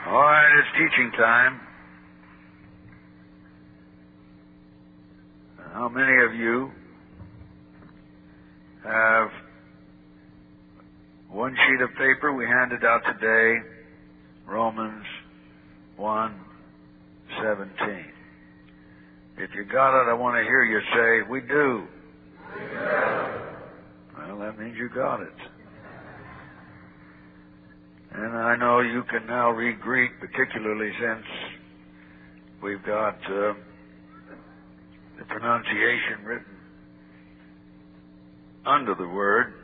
All right, it's teaching time. How many of you have one sheet of paper we handed out today, Romans 1:17? If you got it, I want to hear you say, "We do." Well, that means you got it. And I know you can now read Greek, particularly since we've got the pronunciation written under the word.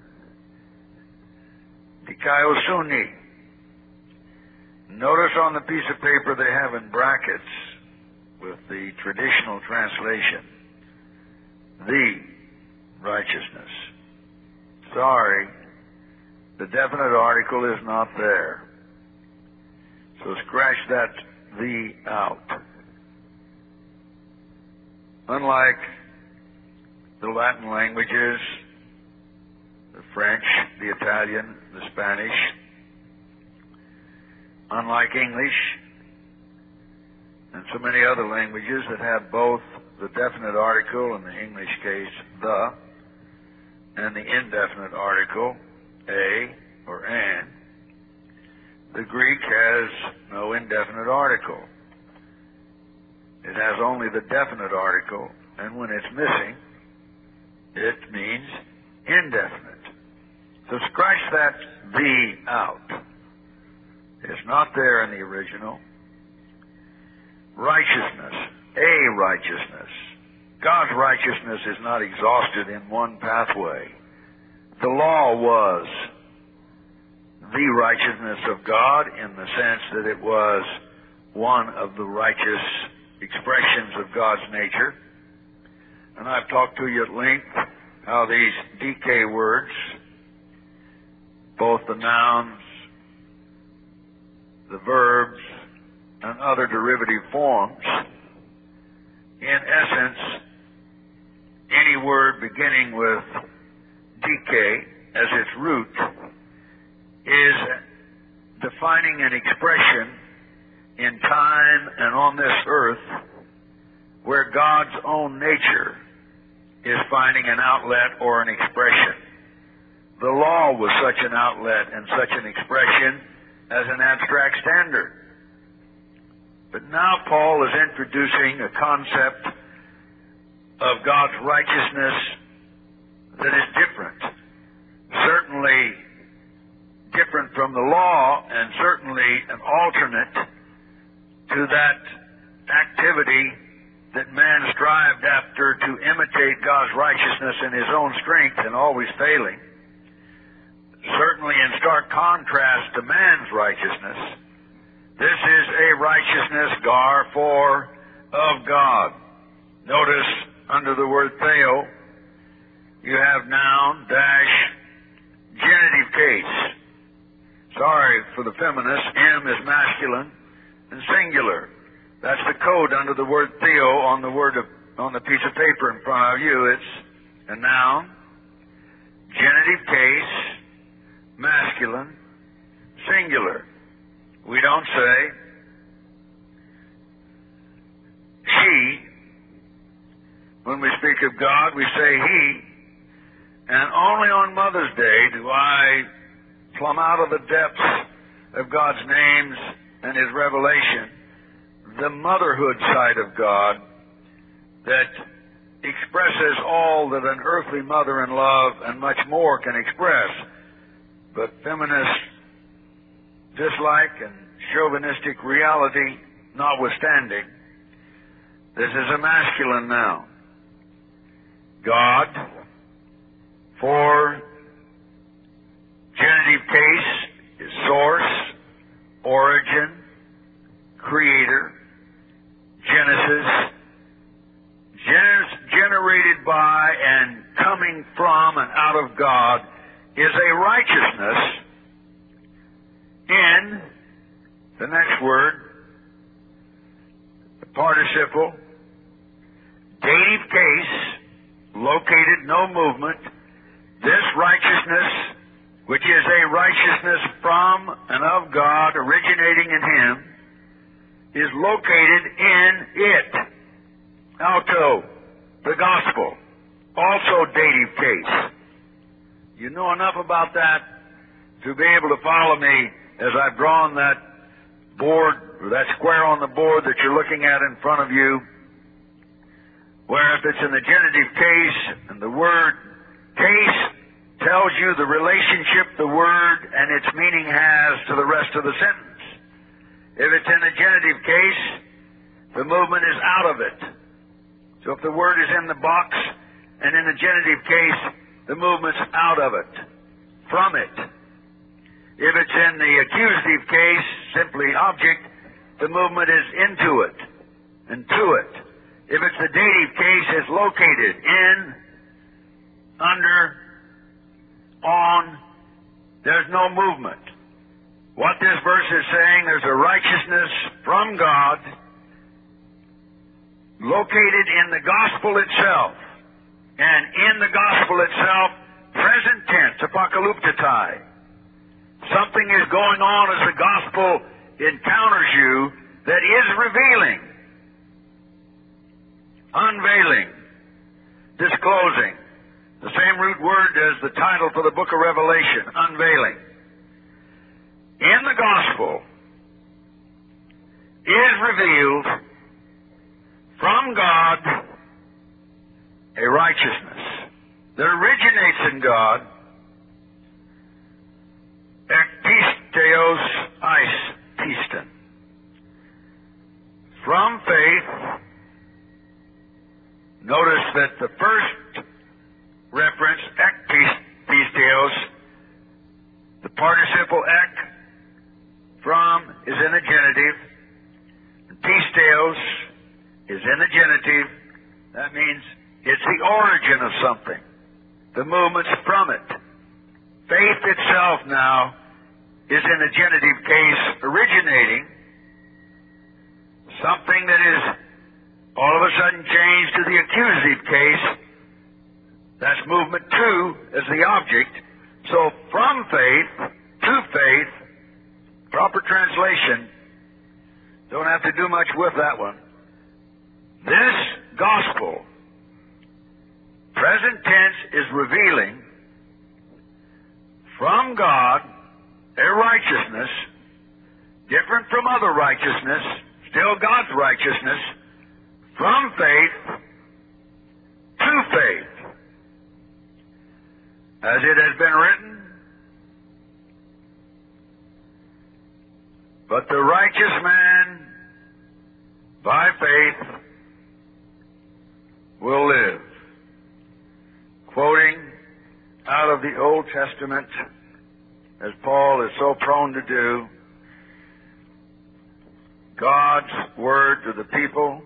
Dikaiosuni. Notice on the piece of paper they have in brackets with the traditional translation, the righteousness. Sorry, the definite article is not there. So scratch that the out. Unlike the Latin languages, the French, the Italian, the Spanish, unlike English, and so many other languages that have both the definite article, in the English case, the, and the indefinite article, a or an, the Greek has no indefinite article. It has only the definite article, and when it's missing, it means indefinite. So scratch that the out. It's not there in the original. Righteousness, a righteousness. God's righteousness is not exhausted in one pathway. The law was the righteousness of God in the sense that it was one of the righteous expressions of God's nature. And I've talked to you at length how these DK words, both the nouns, the verbs, and other derivative forms, in essence, any word beginning with DK as its root is defining an expression in time and on this earth where God's own nature is finding an outlet or an expression. The law was such an outlet and such an expression as an abstract standard. But now Paul is introducing a concept of God's righteousness that is different. Certainly different from the law, and certainly an alternate to that activity that man strived after to imitate God's righteousness in his own strength and always failing. Certainly in stark contrast to man's righteousness. This is a righteousness, gar, for, of God. Notice under the word theo, you have noun dash genitive case. Sorry for the feminists, M is masculine and singular. That's the code under the word theo on the piece of paper in front of you. It's a noun, genitive case, masculine, singular. We don't say she. When we speak of God, we say he. And only on Mother's Day do I plumb out of the depths of God's names and his revelation the motherhood side of God that expresses all that an earthly mother in love and much more can express. But feminist dislike and chauvinistic reality notwithstanding, this is a masculine noun. God, for genitive case, is source, origin, creator, Genesis, generated by and coming from and out of God, is a righteousness in the next word, the participle, dative case, located, no movement. This righteousness which is a righteousness from and of God originating in Him, is located in it. Auto, the gospel, also dative case. You know enough about that to be able to follow me as I've drawn that board, or that square on the board that you're looking at in front of you, where if it's in the genitive case and the word case tells you the relationship the word and its meaning has to the rest of the sentence. If it's in the genitive case, the movement is out of it. So if the word is in the box and in the genitive case, the movement's out of it, from it. If it's in the accusative case, simply object, the movement is into it and to it. If it's the dative case, it's located in, under, on. There's no movement. What this verse is saying, there's a righteousness from God located in the gospel itself. And in the gospel itself, present tense, apocalyptai. Something is going on as the gospel encounters you that is revealing, unveiling, disclosing. The same root word as the title for the book of Revelation, unveiling. In the gospel is revealed from God a righteousness that originates in God, ekpisteos eis piston. From faith, notice that the first reference, ekpisteos, the participle ek, from, is in the genitive. Pisteos is in the genitive. That means it's the origin of something. The movement's from it. Faith itself now is in the genitive case, originating something that is all of a sudden changed to the accusative case. That's movement two as the object. So from faith to faith, proper translation, don't have to do much with that one. This gospel, present tense, is revealing from God a righteousness different from other righteousness, still God's righteousness, from faith to faith. As it has been written, but the righteous man by faith will live. Quoting out of the Old Testament, as Paul is so prone to do, God's word to the people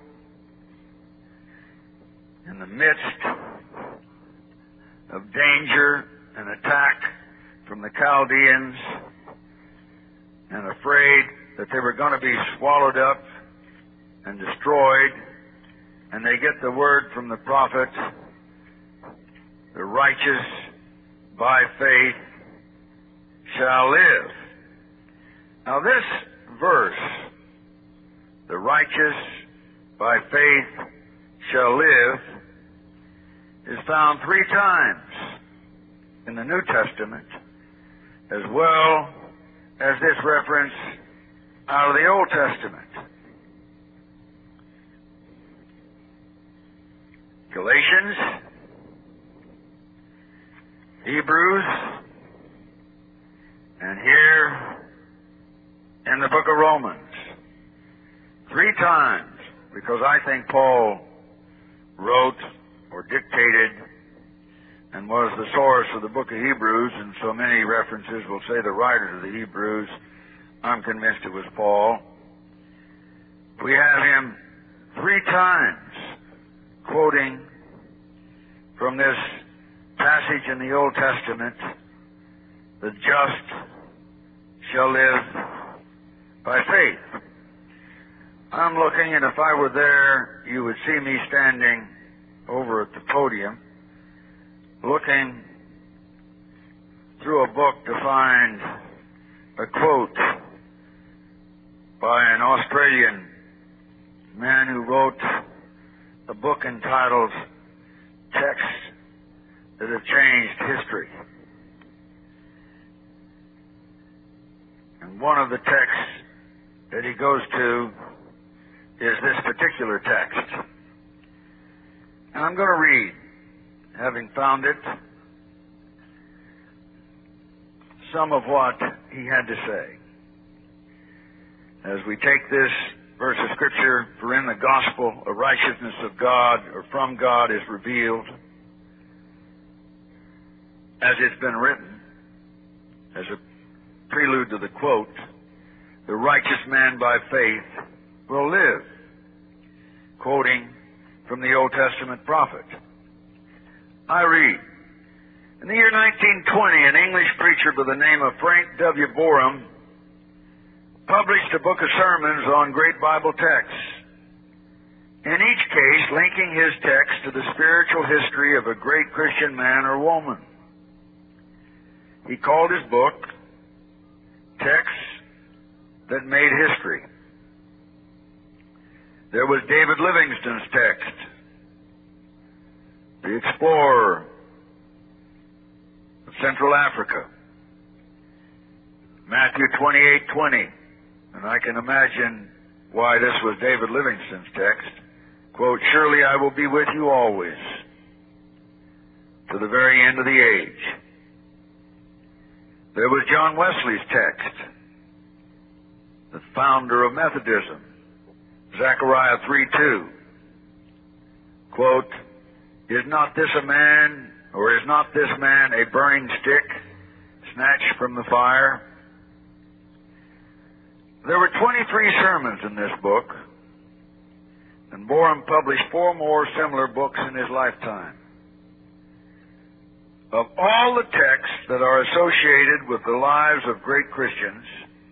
in the midst of danger and attack from the Chaldeans, and afraid that they were going to be swallowed up and destroyed, and they get the word from the prophet, the righteous by faith shall live. Now this verse, the righteous by faith shall live, is found 3 times in the New Testament, as well as this reference out of the Old Testament. Galatians, Hebrews, and here in the book of Romans. 3 times, because I think Paul wrote or dictated and was the source of the book of Hebrews, and so many references will say the writer to the Hebrews. I'm convinced it was Paul. We have him 3 times quoting from this passage in the Old Testament, the just shall live by faith. I'm looking, and if I were there, you would see me standing over at the podium, looking through a book to find a quote by an Australian man who wrote a book entitled Texts That Have Changed History. And one of the texts that he goes to is this particular text. And I'm going to read, having found it, some of what he had to say. As we take this verse of Scripture, for in the gospel a righteousness of God or from God is revealed, as it's been written, as a prelude to the quote, the righteous man by faith will live, quoting from the Old Testament prophet. I read, in the year 1920, an English preacher by the name of Frank W. Borum published a book of sermons on great Bible texts, in each case linking his text to the spiritual history of a great Christian man or woman. He called his book Texts That Made History. There was David Livingstone's text, the explorer of Central Africa, Matthew 28:20, and I can imagine why this was David Livingstone's text. Quote, surely I will be with you always, to the very end of the age. There was John Wesley's text, the founder of Methodism, Zechariah 3:2. Quote, is not this a man, or is not this man a burning stick snatched from the fire? There were 23 sermons in this book, and Borum published 4 more similar books in his lifetime. Of all the texts that are associated with the lives of great Christians,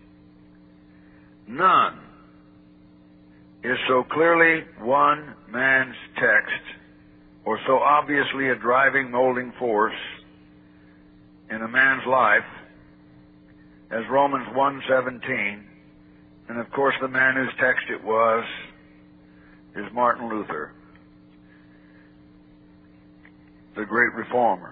none is so clearly one man's text or so obviously a driving, molding force in a man's life as Romans 1:17, and of course the man whose text it was is Martin Luther, the great reformer.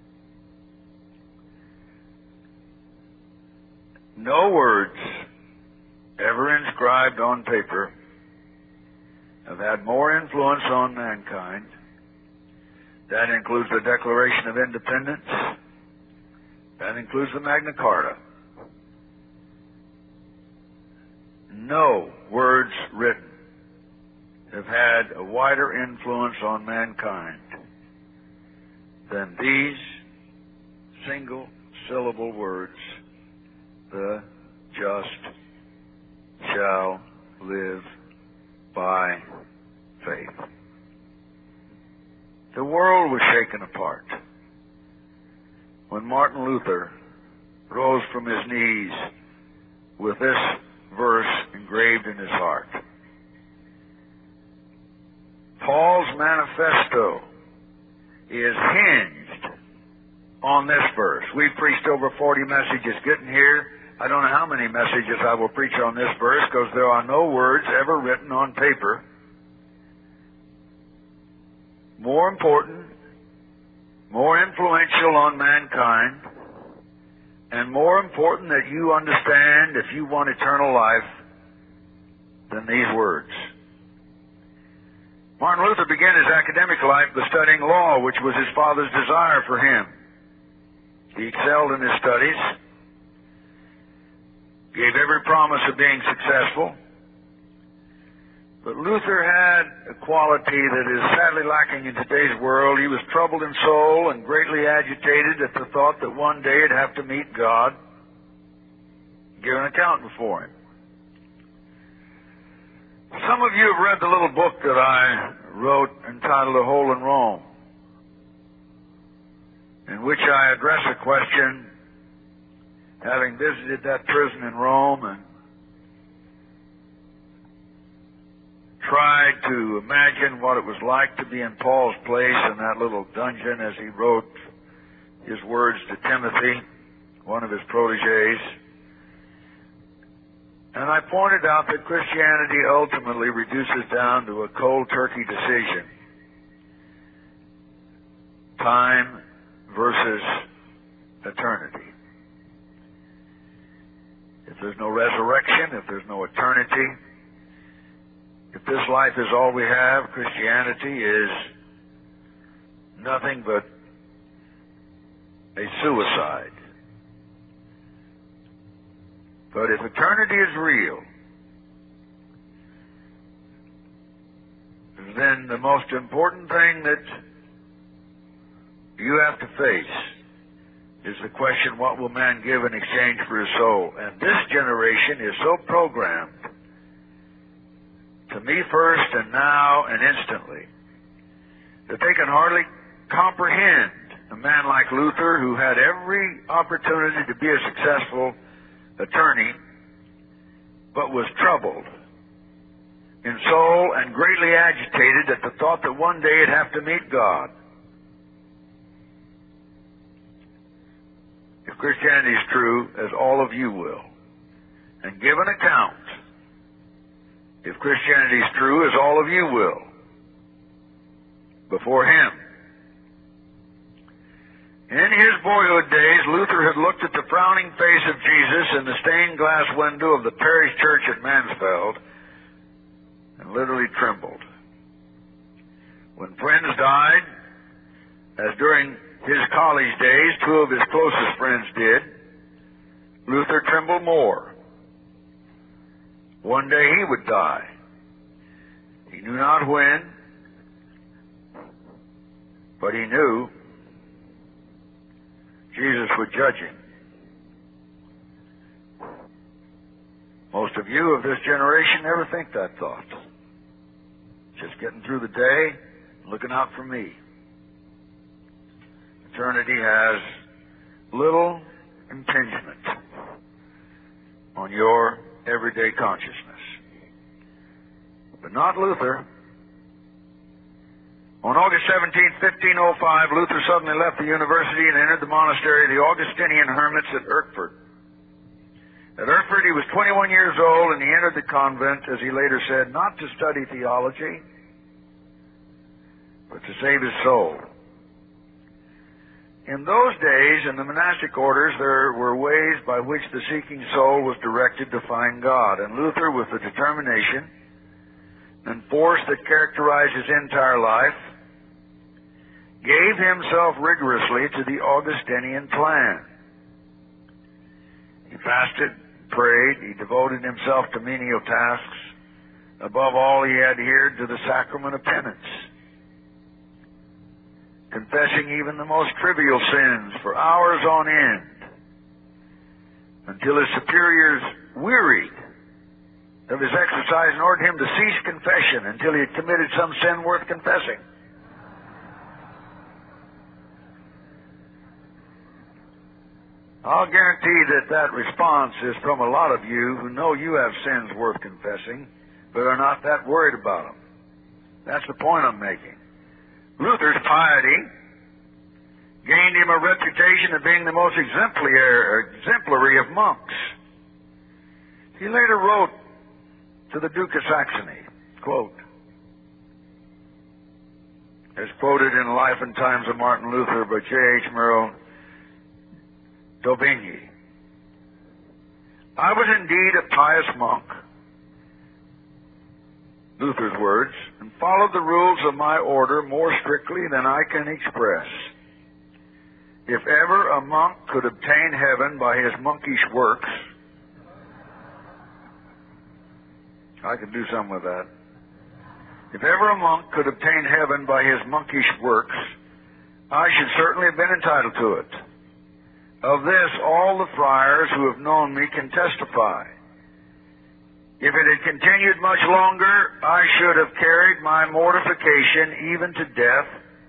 No words ever inscribed on paper have had more influence on mankind. That includes the Declaration of Independence. That includes the Magna Carta. No words written have had a wider influence on mankind than these single-syllable words, the just shall live by faith. The world was shaken apart when Martin Luther rose from his knees with this verse engraved in his heart. Paul's manifesto is hinged on this verse. We've preached over 40 messages getting here. I don't know how many messages I will preach on this verse because there are no words ever written on paper more important, more influential on mankind, and more important that you understand if you want eternal life than these words. Martin Luther began his academic life by studying law, which was his father's desire for him. He excelled in his studies, gave every promise of being successful. But Luther had a quality that is sadly lacking in today's world. He was troubled in soul and greatly agitated at the thought that one day he'd have to meet God, give an account before Him. Some of you have read the little book that I wrote entitled A Hole in Rome, in which I address a question, having visited that prison in Rome and tried to imagine what it was like to be in Paul's place in that little dungeon as he wrote his words to Timothy. one of his proteges, and I pointed out that Christianity ultimately reduces down to a cold turkey decision. Time versus eternity. If there's no resurrection, if there's no eternity, if this life is all we have, Christianity is nothing but a suicide. But if eternity is real, then the most important thing that you have to face is the question, what will man give in exchange for his soul? And this generation is so programmed, to me first and now and instantly, that they can hardly comprehend a man like Luther, who had every opportunity to be a successful attorney, but was troubled in soul and greatly agitated at the thought that one day he'd have to meet God. If Christianity is true, as all of you will, and give an account, if Christianity is true, as all of you will, before Him. In his boyhood days, Luther had looked at the frowning face of Jesus in the stained glass window of the parish church at Mansfeld and literally trembled. When friends died, as during his college days, two of his closest friends did, Luther trembled more. One day he would die. He knew not when, but he knew Jesus would judge him. Most of you of this generation never think that thought. Just getting through the day, looking out for me. Eternity has little impingement on your everyday consciousness. But not Luther. On August 17, 1505, Luther suddenly left the university and entered the monastery of the Augustinian hermits at Erfurt. At Erfurt, he was 21 years old, and he entered the convent, as he later said, not to study theology, but to save his soul. In those days, in the monastic orders, there were ways by which the seeking soul was directed to find God, and Luther, with the determination and force that characterized his entire life, gave himself rigorously to the Augustinian plan. He fasted, prayed, he devoted himself to menial tasks. Above all, he adhered to the sacrament of penance, confessing even the most trivial sins for hours on end, until his superiors wearied of his exercise and ordered him to cease confession until he had committed some sin worth confessing. I'll guarantee that response is from a lot of you who know you have sins worth confessing, but are not that worried about them. That's the point I'm making. Luther's piety gained him a reputation of being the most exemplary of monks. He later wrote to the Duke of Saxony, quote, as quoted in Life and Times of Martin Luther by J.H. Merrill Daubigny, I was indeed a pious monk, Luther's words, and followed the rules of my order more strictly than I can express. If ever a monk could obtain heaven by his monkish works, I could do something with that. If ever a monk could obtain heaven by his monkish works, I should certainly have been entitled to it. Of this, all the friars who have known me can testify. If it had continued much longer, I should have carried my mortification even to death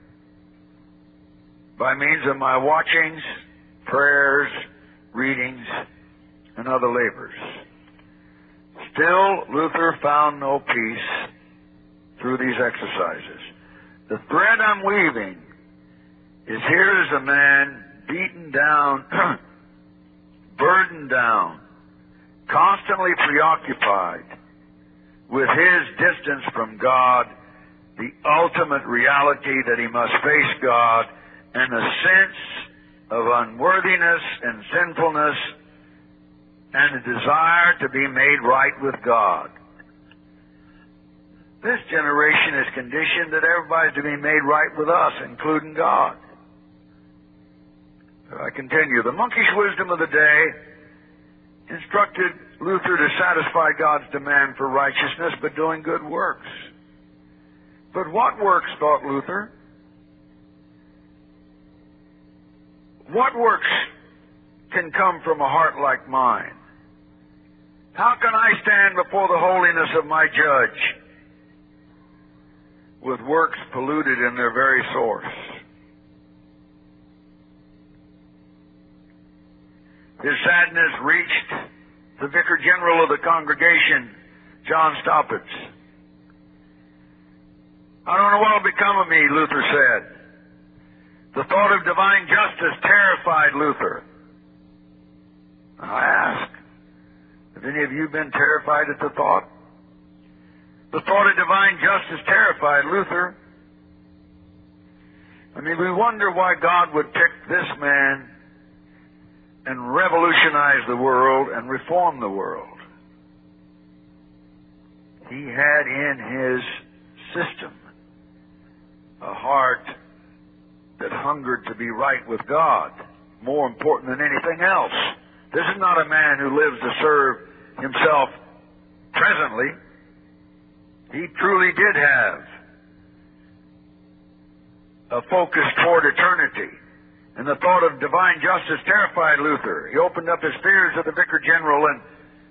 by means of my watchings, prayers, readings, and other labors. Still, Luther found no peace through these exercises. The thread I'm weaving is, here is a man beaten down burdened down, constantly preoccupied with his distance from God, the ultimate reality that he must face God, and a sense of unworthiness and sinfulness, and a desire to be made right with God. This generation is conditioned that everybody's to be made right with us, including God. So I continue. The monkish wisdom of the day instructed Luther to satisfy God's demand for righteousness by doing good works. But what works, thought Luther? What works can come from a heart like mine? How can I stand before the holiness of my judge with works polluted in their very source? His sadness reached the Vicar General of the congregation, John Staupitz. I don't know what will become of me, Luther said. The thought of divine justice terrified Luther. I ask, have any of you been terrified at the thought? The thought of divine justice terrified Luther. I mean, we wonder why God would pick this man and revolutionize the world and reform the world. He had in his system a heart that hungered to be right with God, more important than anything else. This is not a man who lives to serve himself presently. He truly did have a focus toward eternity. And the thought of divine justice terrified Luther. He opened up his fears to the Vicar General, and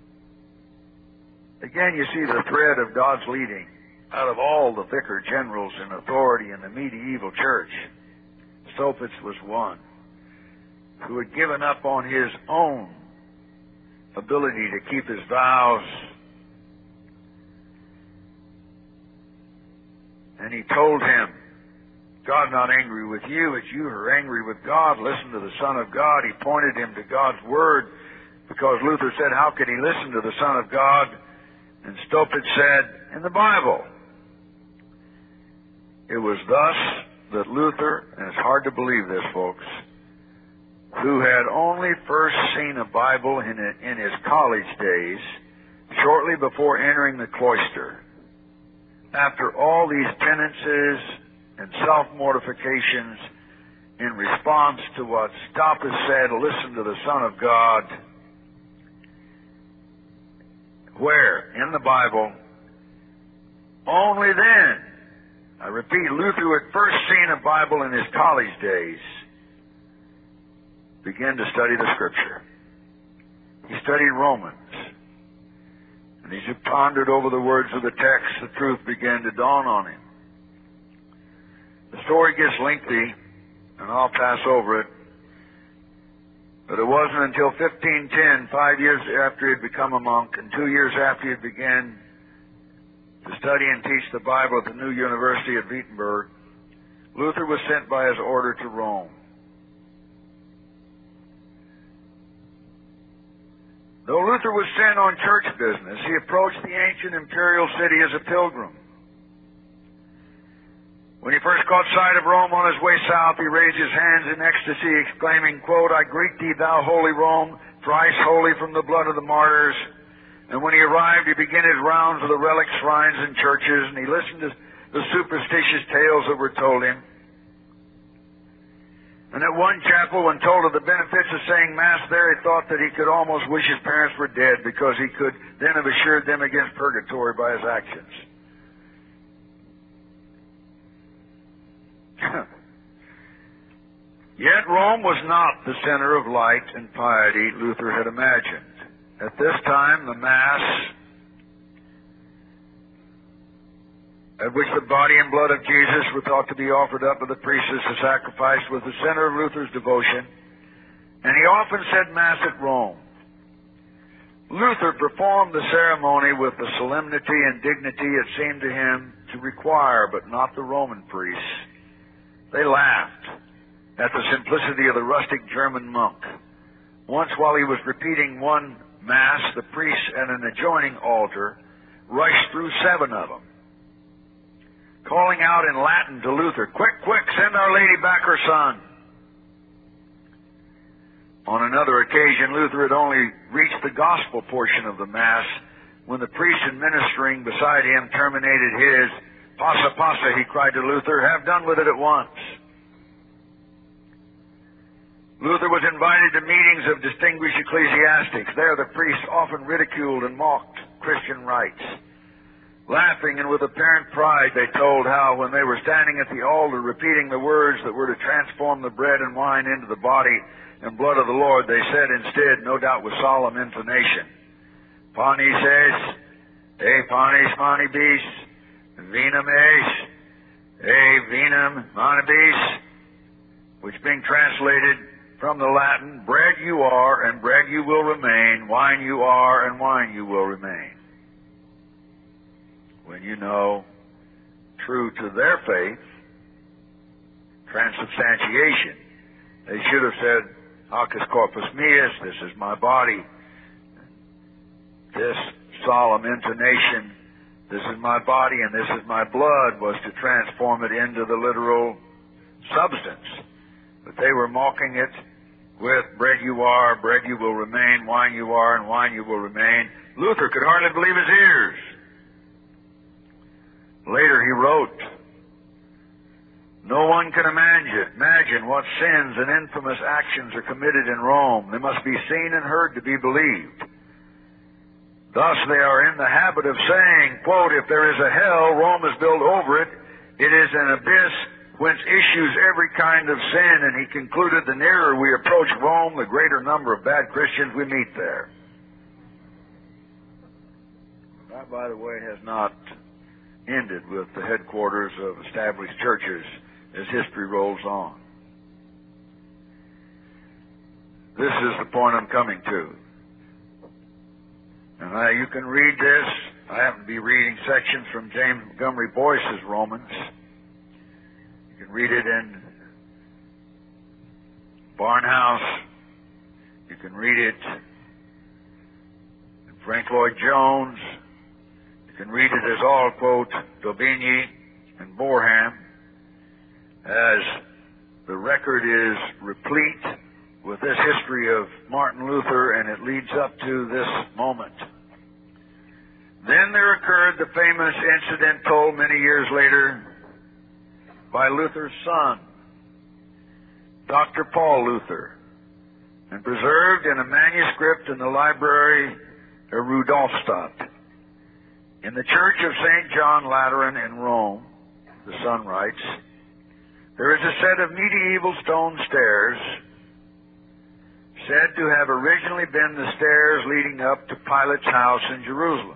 again you see the thread of God's leading. Out of all the Vicar Generals in authority in the medieval church, Staupitz was one who had given up on his own ability to keep his vows. And he told him, God's not angry with you, it's you who are angry with God. Listen to the Son of God. He pointed him to God's Word because Luther said, how could he listen to the Son of God? And Staupitz said, in the Bible. It was thus that Luther, and it's hard to believe this, folks, who had only first seen a Bible in his college days, shortly before entering the cloister, after all these penances and self-mortifications in response to what Staupitz said, listen to the Son of God, where? In the Bible. Only then, I repeat, Luther, who had first seen a Bible in his college days, began to study the Scripture. He studied Romans. And as he pondered over the words of the text, the truth began to dawn on him. The story gets lengthy, and I'll pass over it. But it wasn't until 1510, 5 years after he had become a monk, and 2 years after he had began to study and teach the Bible at the new University at Wittenberg, Luther was sent by his order to Rome. Though Luther was sent on church business, he approached the ancient imperial city as a pilgrim. When he first caught sight of Rome on his way south, he raised his hands in ecstasy, exclaiming, quote, I greet thee, thou holy Rome, thrice holy from the blood of the martyrs. And when he arrived, he began his rounds of the relic shrines and churches, and he listened to the superstitious tales that were told him. And at one chapel, when told of the benefits of saying Mass there, he thought that he could almost wish his parents were dead, because he could then have assured them against purgatory by his actions. Yet Rome was not the center of light and piety Luther had imagined. At this time, the Mass, at which the body and blood of Jesus were thought to be offered up by the priest as a sacrifice, was the center of Luther's devotion, and he often said Mass at Rome. Luther performed the ceremony with the solemnity and dignity it seemed to him to require, but not the Roman priests. They laughed at the simplicity of the rustic German monk, Once while he was repeating one Mass, the priest at an adjoining altar rushed through 7 of them, calling out in Latin to Luther, "Quick, quick, send Our Lady back her son." On another occasion, Luther had only reached the gospel portion of the Mass when the priest administering beside him terminated his "Passa, passa," he cried to Luther, "Have done with it at once." Luther was invited to meetings of distinguished ecclesiastics. There the priests often ridiculed and mocked Christian rites. Laughing and with apparent pride, they told how when they were standing at the altar repeating the words that were to transform the bread and wine into the body and blood of the Lord, they said instead, no doubt with solemn intonation, "Panis es, e panis manibus, vinum es, e vinum manibus," which being translated from the Latin, "Bread you are, and bread you will remain, wine you are, and wine you will remain." When you know, true to their faith, transubstantiation, they should have said, "Hac corpus meus," this is my body. This solemn intonation, "This is my body and this is my blood," was to transform it into the literal substance. But they were mocking it with "bread you are, bread you will remain, wine you are, and wine you will remain." Luther could hardly believe his ears. Later he wrote, "No one can imagine what sins and infamous actions are committed in Rome. They must be seen and heard to be believed. Thus they are in the habit of saying, quote, 'If there is a hell, Rome is built over it. It is an abyss whence issues every kind of sin,' and he concluded, 'The nearer we approach Rome, the greater number of bad Christians we meet there.'" That, by the way, has not ended with the headquarters of established churches as history rolls on. This is the point I'm coming to. And you can read this. I happen to be reading sections from James Montgomery Boyce's Romans. You can read it in Barnhouse. You can read it in Frank Lloyd Jones. You can read it as all quote Daubigny and Boreham, as the record is replete with this history of Martin Luther, and it leads up to this moment. Then there occurred the famous incident told many years later by Luther's son, Dr. Paul Luther, and preserved in a manuscript in the library of Rudolstadt. In the Church of St. John Lateran in Rome, the son writes, there is a set of medieval stone stairs said to have originally been the stairs leading up to Pilate's house in Jerusalem,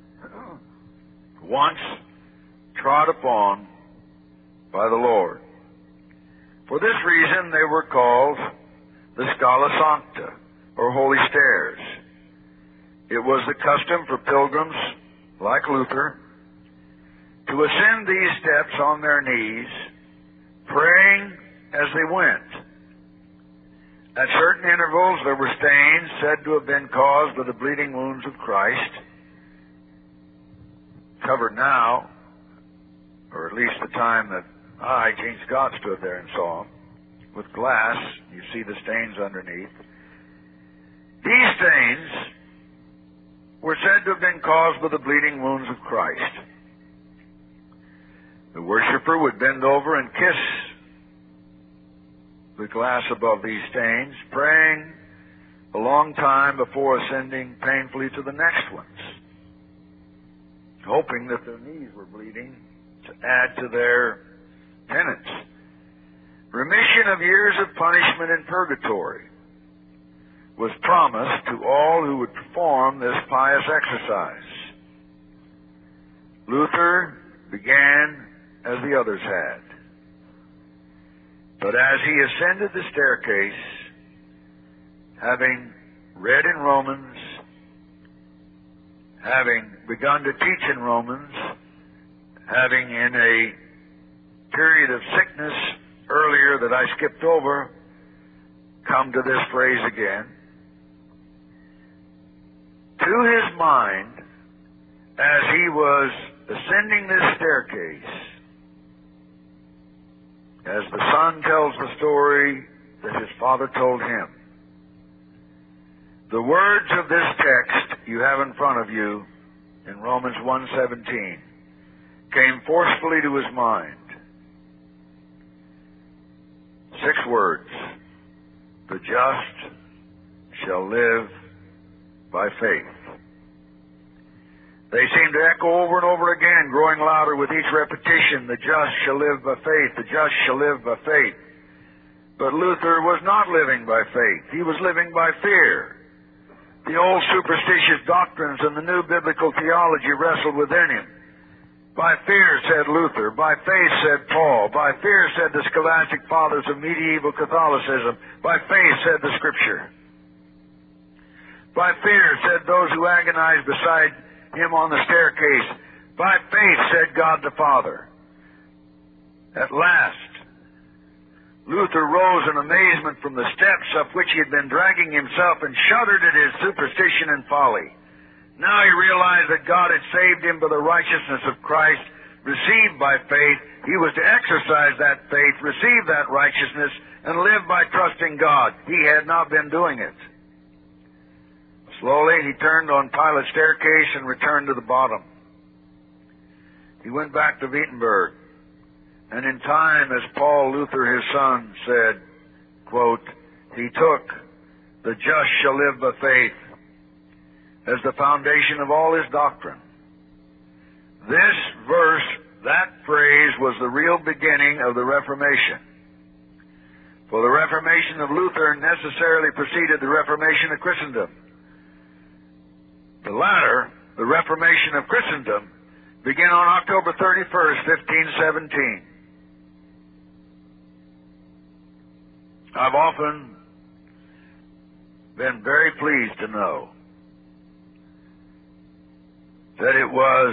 once trod upon by the Lord. For this reason they were called the Scala Sancta, or Holy Stairs. It was the custom for pilgrims, like Luther, to ascend these steps on their knees, praying as they went. At certain intervals there were stains said to have been caused by the bleeding wounds of Christ, covered now, or at least the time that Gene Scott stood there and saw them, with glass. You see the stains underneath. These stains were said to have been caused by the bleeding wounds of Christ. The worshiper would bend over and kiss the glass above these stains, praying a long time before ascending painfully to the next ones, hoping that their knees were bleeding to add to their penance. Remission of years of punishment in purgatory was promised to all who would perform this pious exercise. Luther began as the others had. But as he ascended the staircase, having read in Romans, having begun to teach in Romans, having in a period of sickness earlier that I skipped over, come to this phrase again, to his mind as he was ascending this staircase, as the son tells the story that his father told him. The words of this text you have in front of you in Romans 1:17 came forcefully to his mind. 6 words. The just shall live by faith. They seem to echo over and over again, growing louder with each repetition. The just shall live by faith. The just shall live by faith. But Luther was not living by faith. He was living by fear. The old superstitious doctrines and the new biblical theology wrestled within him. By fear, said Luther. By faith, said Paul. By fear, said the scholastic fathers of medieval Catholicism. By faith, said the Scripture. By fear, said those who agonized beside him on the staircase. By faith, said God the Father. At last, Luther rose in amazement from the steps up which he had been dragging himself and shuddered at his superstition and folly. Now he realized that God had saved him by the righteousness of Christ, received by faith. He was to exercise that faith, receive that righteousness, and live by trusting God. He had not been doing it. Slowly he turned on Pilate's staircase and returned to the bottom. He went back to Wittenberg. And in time, as Paul Luther, his son, said, quote, he took the just shall live by faith as the foundation of all his doctrine. This verse, that phrase, was the real beginning of the Reformation. For the Reformation of Luther necessarily preceded the Reformation of Christendom. The latter, the Reformation of Christendom, began on October 31st, 1517. I've often been very pleased to know that it was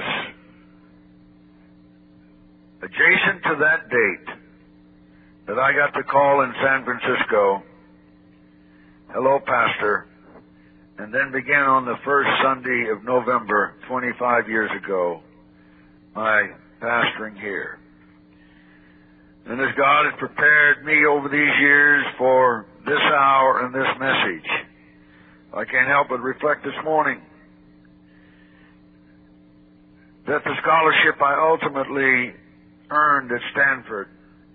adjacent to that date that I got the call in San Francisco, hello, Pastor, and then began on the first Sunday of November 25 years ago, my pastoring here. And as God has prepared me over these years for this hour and this message, I can't help but reflect this morning that the scholarship I ultimately earned at Stanford,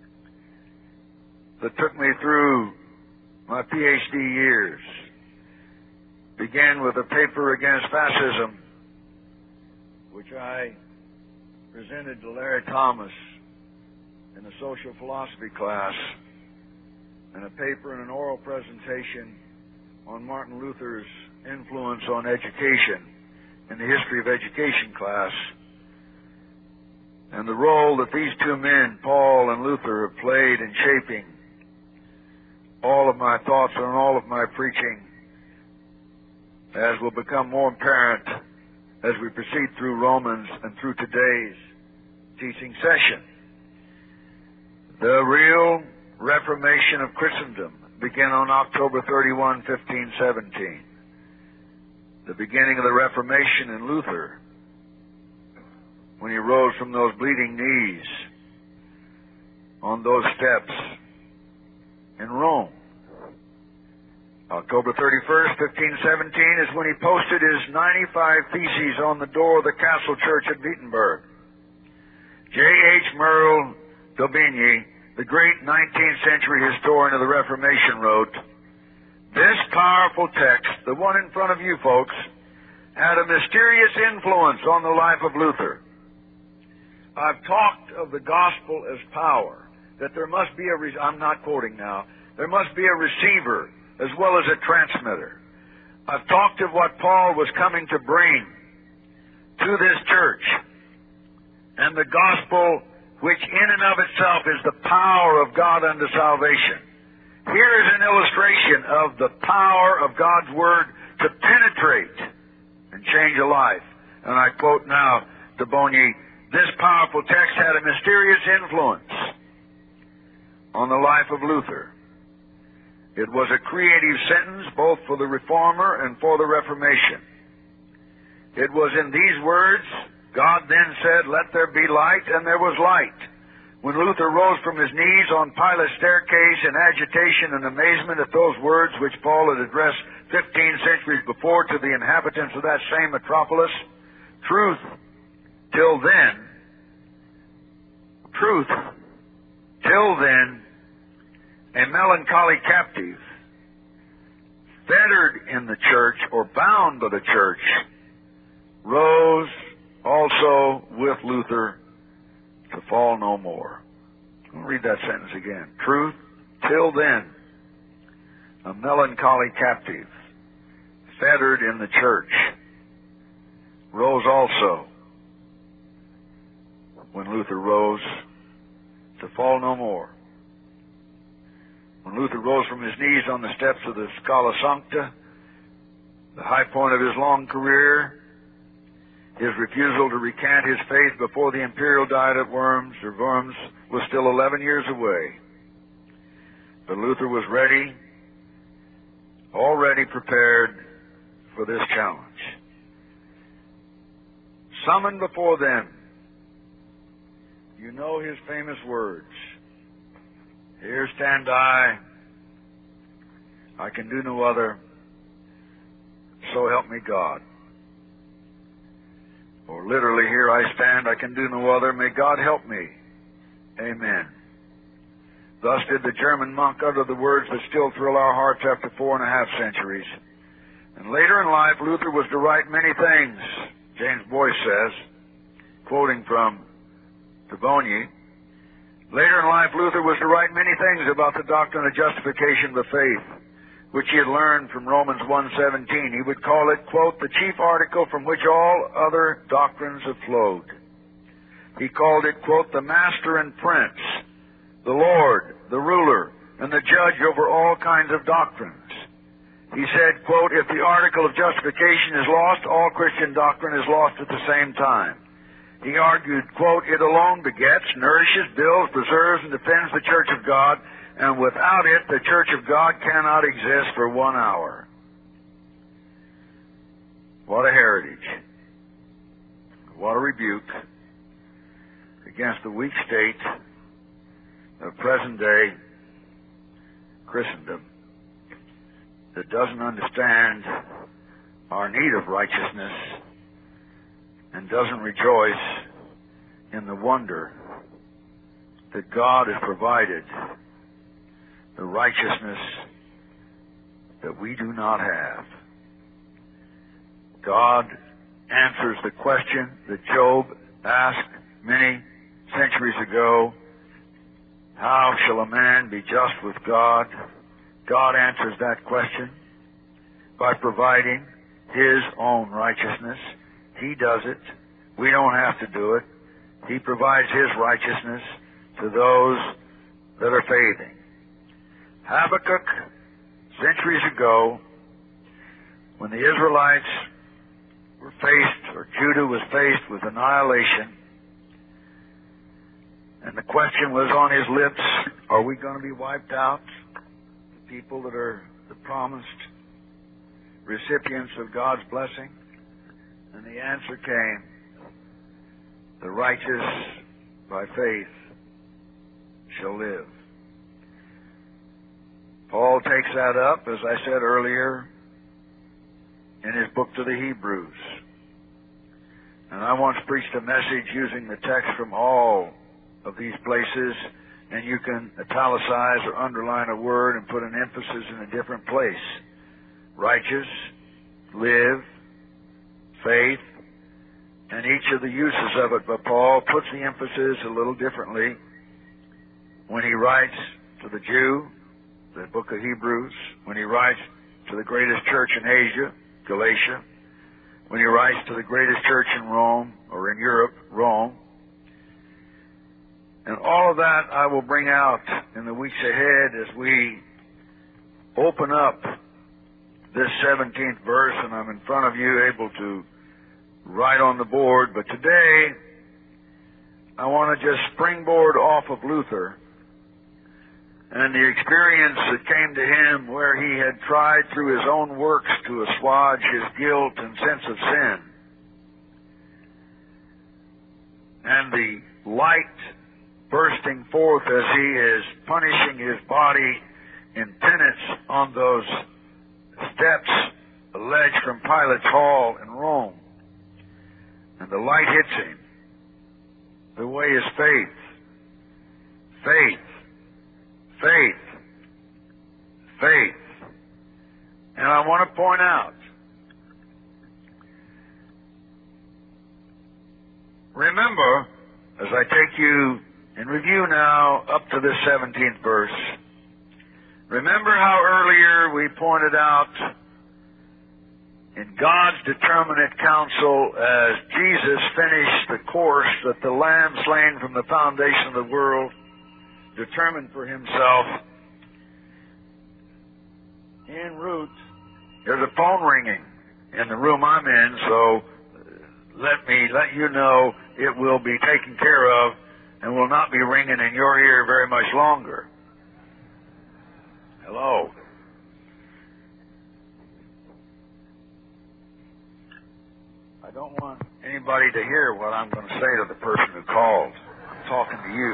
that took me through my PhD years, began with a paper against fascism, which I presented to Larry Thomas in a social philosophy class, and a paper and an oral presentation on Martin Luther's influence on education in the history of education class, and the role that these two men, Paul and Luther, have played in shaping all of my thoughts and all of my preaching, as will become more apparent as we proceed through Romans and through today's teaching session. The real Reformation of Christendom began on October 31, 1517. The beginning of the Reformation in Luther, when he rose from those bleeding knees on those steps in Rome. October 31st, 1517 is when he posted his 95 Theses on the door of the Castle Church at Wittenberg. J.H. Merle Daubigny, the great 19th century historian of the Reformation, wrote, "This powerful text, the one in front of you folks, had a mysterious influence on the life of Luther. I've talked of the gospel as power, that there must be I'm not quoting now, there must be a receiver as well as a transmitter. I've talked of what Paul was coming to bring to this church, and the gospel, which in and of itself is the power of God unto salvation. Here is an illustration of the power of God's Word to penetrate and change a life." And I quote now Daubigny, "This powerful text had a mysterious influence on the life of Luther. It was a creative sentence both for the Reformer and for the Reformation. It was in these words, God then said, "Let there be light," and there was light. When Luther rose from his knees on Pilate's staircase in agitation and amazement at those words which Paul had addressed 15 centuries before to the inhabitants of that same metropolis, truth till then, a melancholy captive, fettered in the church or bound by the church, rose also with Luther to fall no more. I'll read that sentence again. Truth, till then, a melancholy captive, fettered in the church, rose also when Luther rose to fall no more. When Luther rose from his knees on the steps of the Scala Sancta, the high point of his long career, his refusal to recant his faith before the imperial diet at Worms was still 11 years away. But Luther was ready, already prepared for this challenge. Summoned before them, you know his famous words. Here stand I can do no other, so help me God. Or literally, here I stand, I can do no other, may God help me. Amen. Thus did the German monk utter the words that still thrill our hearts after 4.5 centuries. And later in life, Luther was to write many things, James Boyce says, quoting from Taboni. Later in life, Luther was to write many things about the doctrine of justification by faith, which he had learned from Romans 1:17. He would call it, quote, the chief article from which all other doctrines have flowed. He called it, quote, the master and prince, the Lord, the ruler, and the judge over all kinds of doctrines. He said, quote, if the article of justification is lost, all Christian doctrine is lost at the same time. He argued, quote, it alone begets, nourishes, builds, preserves, and defends the Church of God, and without it, the Church of God cannot exist for 1 hour. What a heritage. What a rebuke against the weak state of present-day Christendom that doesn't understand our need of righteousness and doesn't rejoice in the wonder that God has provided the righteousness that we do not have. God answers the question that Job asked many centuries ago, how shall a man be just with God? God answers that question by providing His own righteousness. He does it. We don't have to do it. He provides His righteousness to those that are faithing. Habakkuk, centuries ago, when the Israelites were faced, or Judah was faced with annihilation, and the question was on his lips, are we going to be wiped out? The people that are the promised recipients of God's blessing? And the answer came, the righteous by faith shall live. Paul takes that up, as I said earlier, in his book to the Hebrews. And I once preached a message using the text from all of these places, and you can italicize or underline a word and put an emphasis in a different place. Righteous, live, faith, and each of the uses of it. But Paul puts the emphasis a little differently when he writes to the Jew, the book of Hebrews, when he writes to the greatest church in Asia, Galatia, when he writes to the greatest church in Rome, or in Europe, Rome. And all of that I will bring out in the weeks ahead as we open up this 17th verse, and I'm in front of you able to write on the board. But today, I want to just springboard off of Luther and the experience that came to him where he had tried through his own works to assuage his guilt and sense of sin. and the light bursting forth as he is punishing his body in penance on those steps alleged from Pilate's hall in Rome. And the light hits him. The way is faith. Faith. Faith. Faith. And I want to point out, remember, as I take you in review now up to the 17th verse, remember how earlier we pointed out in God's determinate counsel as Jesus finished the course that the Lamb slain from the foundation of the world determined for himself. En route, there's a phone ringing in the room I'm in, so let me let you know it will be taken care of and will not be ringing in your ear very much longer. Hello. I don't want anybody to hear what I'm going to say to the person who called. I'm talking to you.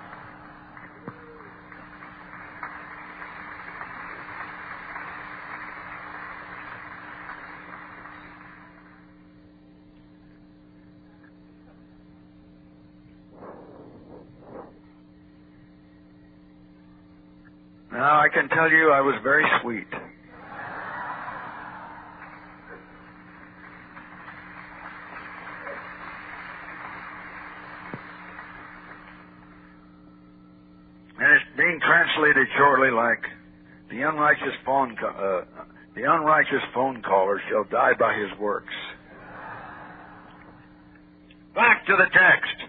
Now, I can tell you I was very sweet. And it's being translated shortly like, the unrighteous phone caller shall die by his works. Back to the text.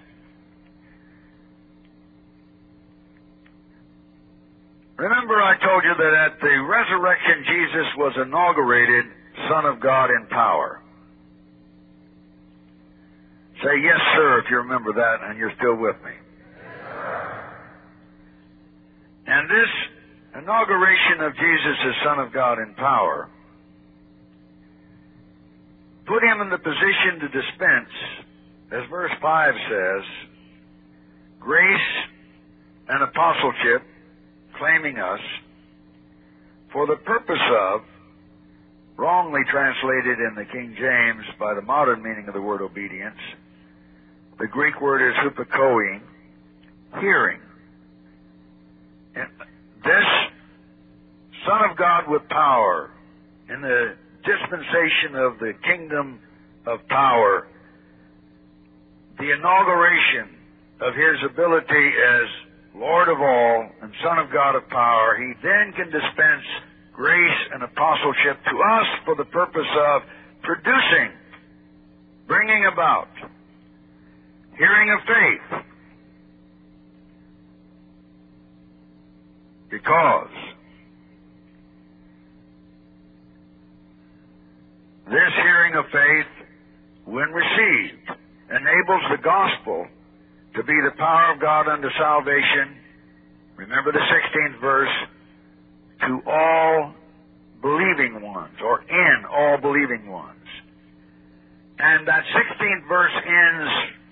Remember I told you that at the resurrection Jesus was inaugurated Son of God in power. Say yes, sir, if you remember that and you're still with me. And this inauguration of Jesus as Son of God in power put him in the position to dispense, as verse 5 says, grace and apostleship, claiming us, for the purpose of, wrongly translated in the King James by the modern meaning of the word obedience, the Greek word is hupakoin, hearing. And this Son of God with power, in the dispensation of the kingdom of power, the inauguration of his ability as Lord of all and Son of God of power, he then can dispense grace and apostleship to us for the purpose of producing, bringing about, hearing of faith. Because this hearing of faith, when received, enables the gospel to be the power of God unto salvation. Remember the 16th verse, to all believing ones, or in all believing ones. And that 16th verse ends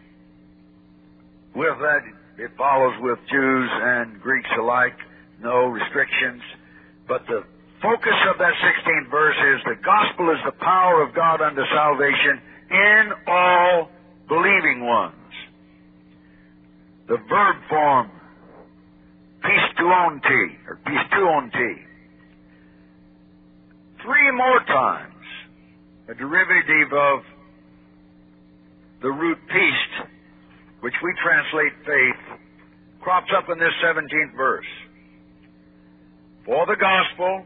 with that, it follows with Jews and Greeks alike, no restrictions. But the focus of that 16th verse is the gospel is the power of God unto salvation in all believing ones. The verb form, pistuonti, or pistuonti. 3 more times, a derivative of the root pist, which we translate faith, crops up in this 17th verse. For the gospel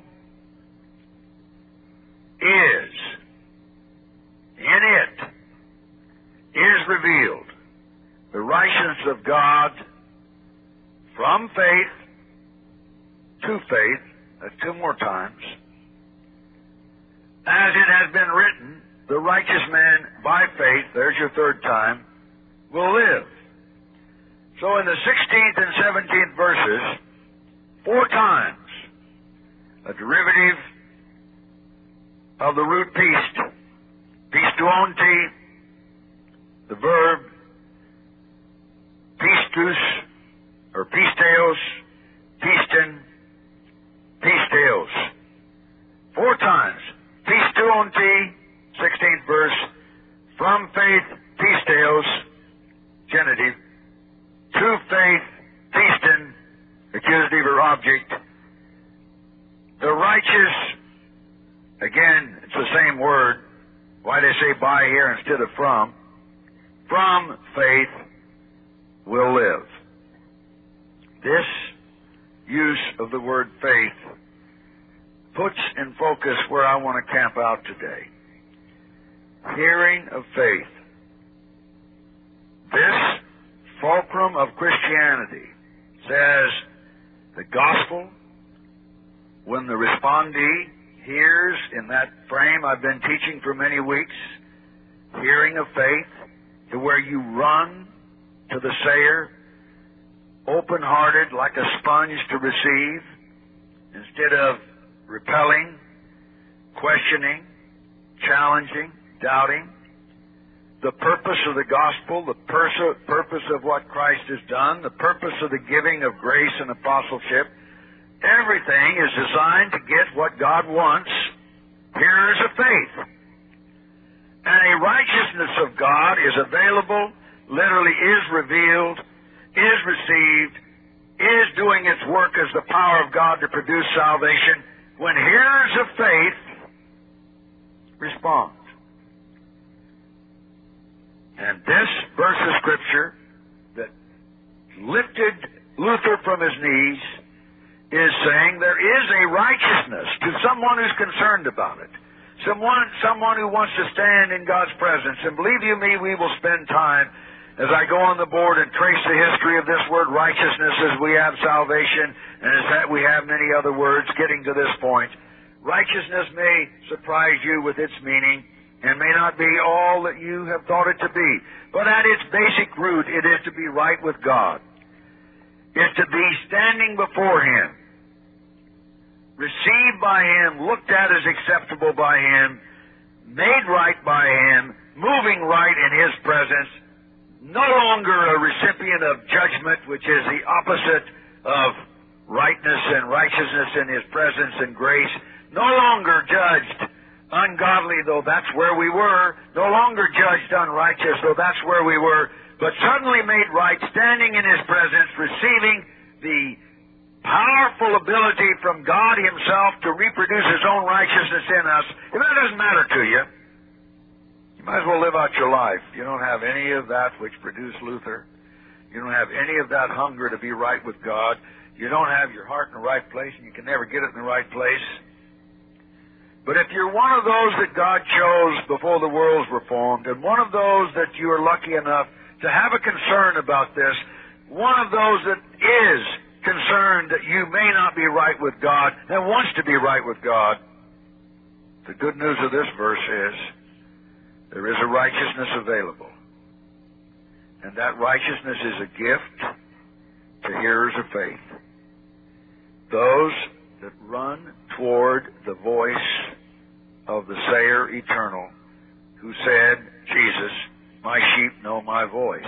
is, in it, is revealed the righteousness of God from faith to faith, that's 2 more times, as it has been written, the righteous man by faith, there's your 3rd time, will live. So in the 16th and 17th verses, 4 times, a derivative of the root pist, pistuonti, the verb, pistus, or pisteos, piston, pisteos. 4 times. Pistuonti, 16th verse, from faith, pisteos, genitive, to faith, piston, accusative or object. The righteous, again, it's the same word. Why they say by here instead of from faith will live. This use of the word faith puts in focus where I want to camp out today. Hearing of faith. This fulcrum of Christianity says the gospel, when the respondee hears in that frame I've been teaching for many weeks, hearing of faith, to where you run to the sayer, open-hearted like a sponge to receive, instead of repelling, questioning, challenging, doubting. The purpose of the gospel, the purpose of what Christ has done, the purpose of the giving of grace and apostleship, everything is designed to get what God wants, hearers of faith. And a righteousness of God is available, literally is revealed, is received, is doing its work as the power of God to produce salvation when hearers of faith respond. And this verse of Scripture that lifted Luther from his knees is saying there is a righteousness to someone who's concerned about it. Someone who wants to stand in God's presence. And believe you me, we will spend time as I go on the board and trace the history of this word righteousness as we have salvation and as that we have many other words getting to this point. Righteousness may surprise you with its meaning and may not be all that you have thought it to be. But at its basic root, it is to be right with God. It's to be standing before Him, received by Him, looked at as acceptable by Him, made right by Him, moving right in His presence, no longer a recipient of judgment, which is the opposite of rightness and righteousness in His presence and grace, no longer judged ungodly, though that's where we were, no longer judged unrighteous, though that's where we were, but suddenly made right, standing in His presence, receiving the powerful ability from God Himself to reproduce His own righteousness in us. If that doesn't matter to you, you might as well live out your life. You don't have any of that which produced Luther. You don't have any of that hunger to be right with God. You don't have your heart in the right place, and you can never get it in the right place. But if you're one of those that God chose before the worlds were formed, and one of those that you are lucky enough to have a concern about this, one of those that is concerned that you may not be right with God and wants to be right with God, the good news of this verse is there is a righteousness available. And that righteousness is a gift to hearers of faith. Those that run toward the voice of the Sayer Eternal, who said, Jesus, my sheep know my voice.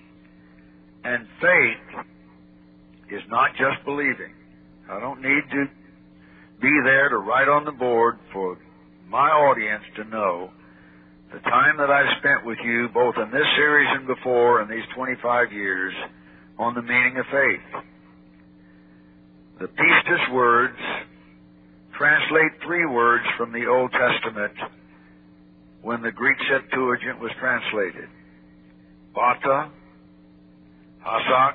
And faith is not just believing. I don't need to be there to write on the board for my audience to know the time that I've spent with you, both in this series and before, in these 25 years, on the meaning of faith. The pistis words translate 3 words from the Old Testament when the Greek Septuagint was translated. Bata, Hasak,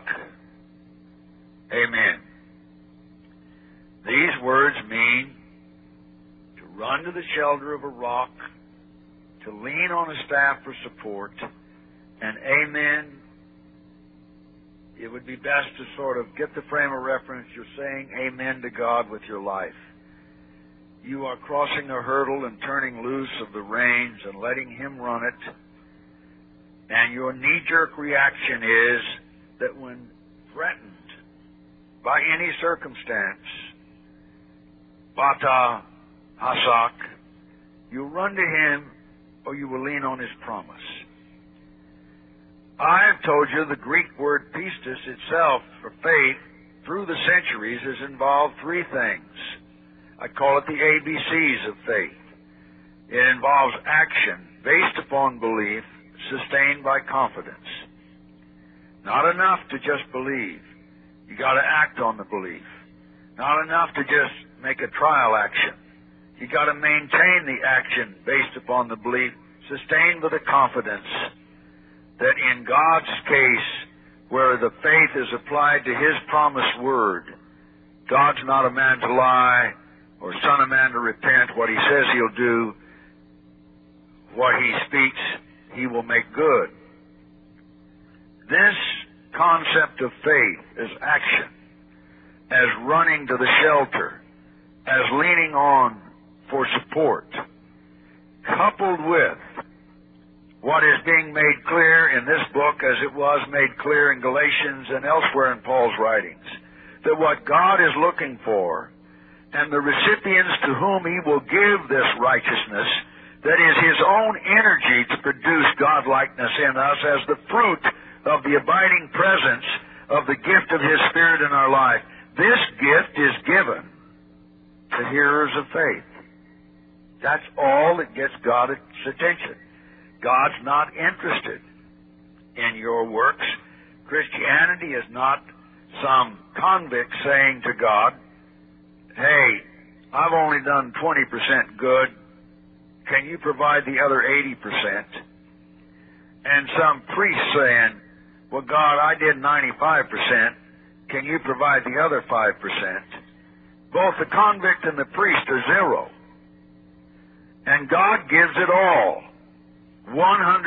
Amen. These words mean to run to the shelter of a rock, to lean on a staff for support, and Amen. It would be best to sort of get the frame of reference. You're saying amen to God with your life. You are crossing a hurdle and turning loose of the reins and letting Him run it. And your knee-jerk reaction is that when threatened by any circumstance, Bata, Hasak, you run to Him or you will lean on His promise. I've told you the Greek word pistis itself, for faith, through the centuries has involved three things. I call it the ABCs of faith. It involves action based upon belief, sustained by confidence. Not enough to just believe. You got to act on the belief. Not enough to just make a trial action. You got to maintain the action based upon the belief, sustained with the confidence that in God's case, where the faith is applied to His promised word, God's not a man to lie or son of man to repent. What He says He'll do, what He speaks, He will make good. This concept of faith as action, as running to the shelter, as leaning on for support, coupled with what is being made clear in this book as it was made clear in Galatians and elsewhere in Paul's writings, that what God is looking for and the recipients to whom He will give this righteousness, that is His own energy to produce godlikeness in us as the fruit of the abiding presence of the gift of His Spirit in our life. This gift is given to hearers of faith. That's all that gets God's attention. God's not interested in your works. Christianity is not some convict saying to God, hey, I've only done 20% good. Can you provide the other 80%? And some priest saying, well, God, I did 95%. Can you provide the other 5%? Both the convict and the priest are zero. And God gives it all, 100%.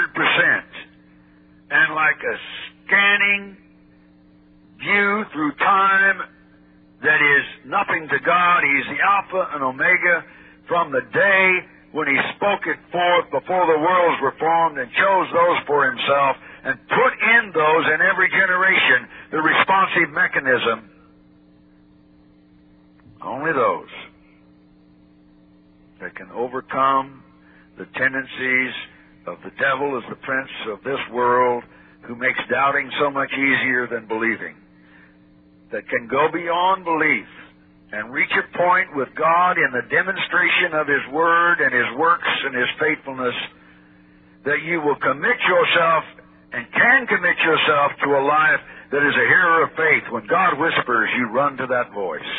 And like a scanning view through time that is nothing to God, He's the Alpha and Omega from the day when He spoke it forth before the worlds were formed and chose those for Himself and put in those in every generation the responsive mechanism. Only those that can overcome the tendencies of the devil as the prince of this world, who makes doubting so much easier than believing, that can go beyond belief and reach a point with God in the demonstration of His Word and His works and His faithfulness, that you will commit yourself and can commit yourself to a life that is a hearer of faith. When God whispers, you run to that voice.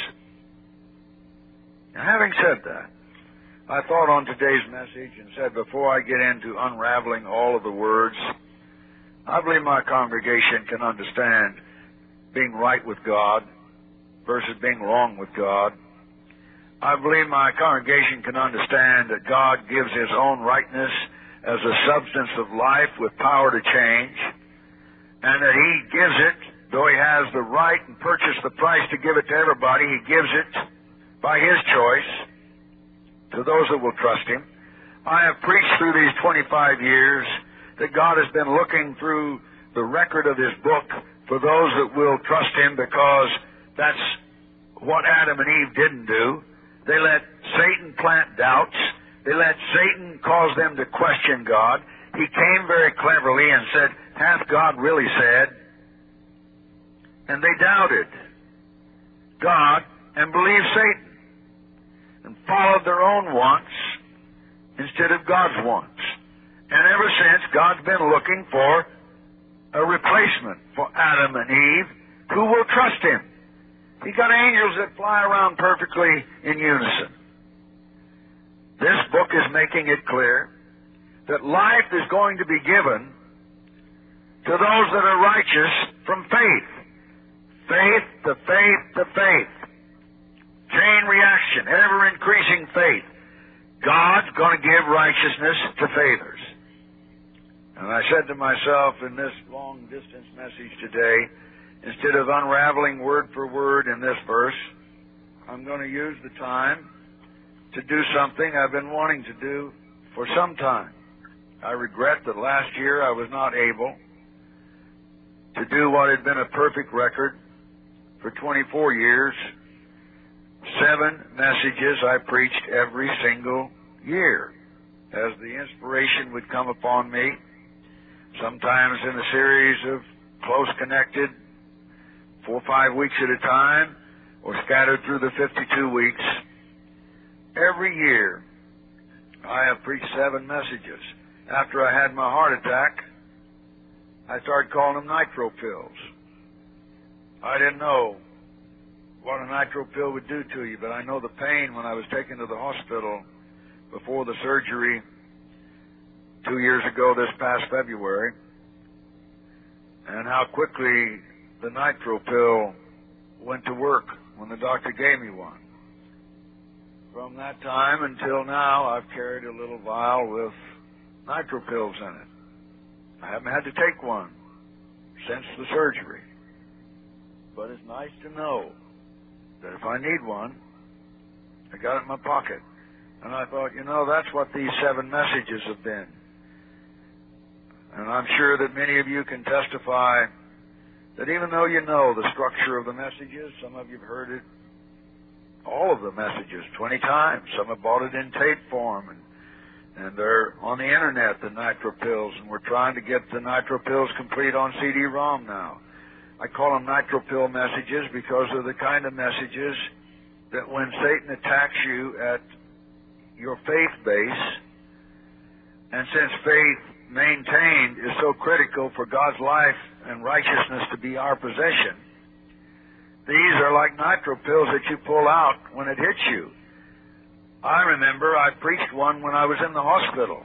Now, having said that, I thought on today's message and said before I get into unraveling all of the words, I believe my congregation can understand being right with God versus being wrong with God. I believe my congregation can understand that God gives His own rightness as a substance of life with power to change, and that He gives it, though He has the right and purchased the price to give it to everybody, He gives it by His choice to those that will trust Him. I have preached through these 25 years that God has been looking through the record of His book for those that will trust Him, because that's what Adam and Eve didn't do. They let Satan plant doubts. They let Satan cause them to question God. He came very cleverly and said, hath God really said? And they doubted God and believed Satan and followed their own wants instead of God's wants. And ever since, God's been looking for a replacement for Adam and Eve who will trust Him. He got angels that fly around perfectly in unison. This book is making it clear that life is going to be given to those that are righteous from faith. Faith to faith to faith. Chain reaction, ever increasing faith. God's going to give righteousness to faithers. And I said to myself in this long distance message today, instead of unraveling word for word in this verse, I'm going to use the time to do something I've been wanting to do for some time. I regret that last year I was not able to do what had been a perfect record for 24 years. 7 messages I preached every single year. As the inspiration would come upon me, sometimes in a series of close connected 4 or 5 weeks at a time, or scattered through the 52 weeks. Every year, I have preached 7 messages. After I had my heart attack, I started calling them nitro pills. I didn't know what a nitro pill would do to you, but I know the pain when I was taken to the hospital before the surgery 2 years ago this past February, and how quickly the nitro pill went to work when the doctor gave me one. From that time until now, I've carried a little vial with nitro pills in it. I haven't had to take one since the surgery. But it's nice to know that if I need one, I got it in my pocket. And I thought, that's what these 7 messages have been. And I'm sure that many of you can testify that even though you know the structure of the messages, some of you have heard it, all of the messages 20 times. Some have bought it in tape form, and they're on the internet, the nitro pills, and we're trying to get the nitro pills complete on CD-ROM now. I call them nitro pill messages because they're the kind of messages that when Satan attacks you at your faith base, and since faith maintained is so critical for God's life and righteousness to be our possession, these are like nitro pills that you pull out when it hits you. I remember I preached one when I was in the hospital.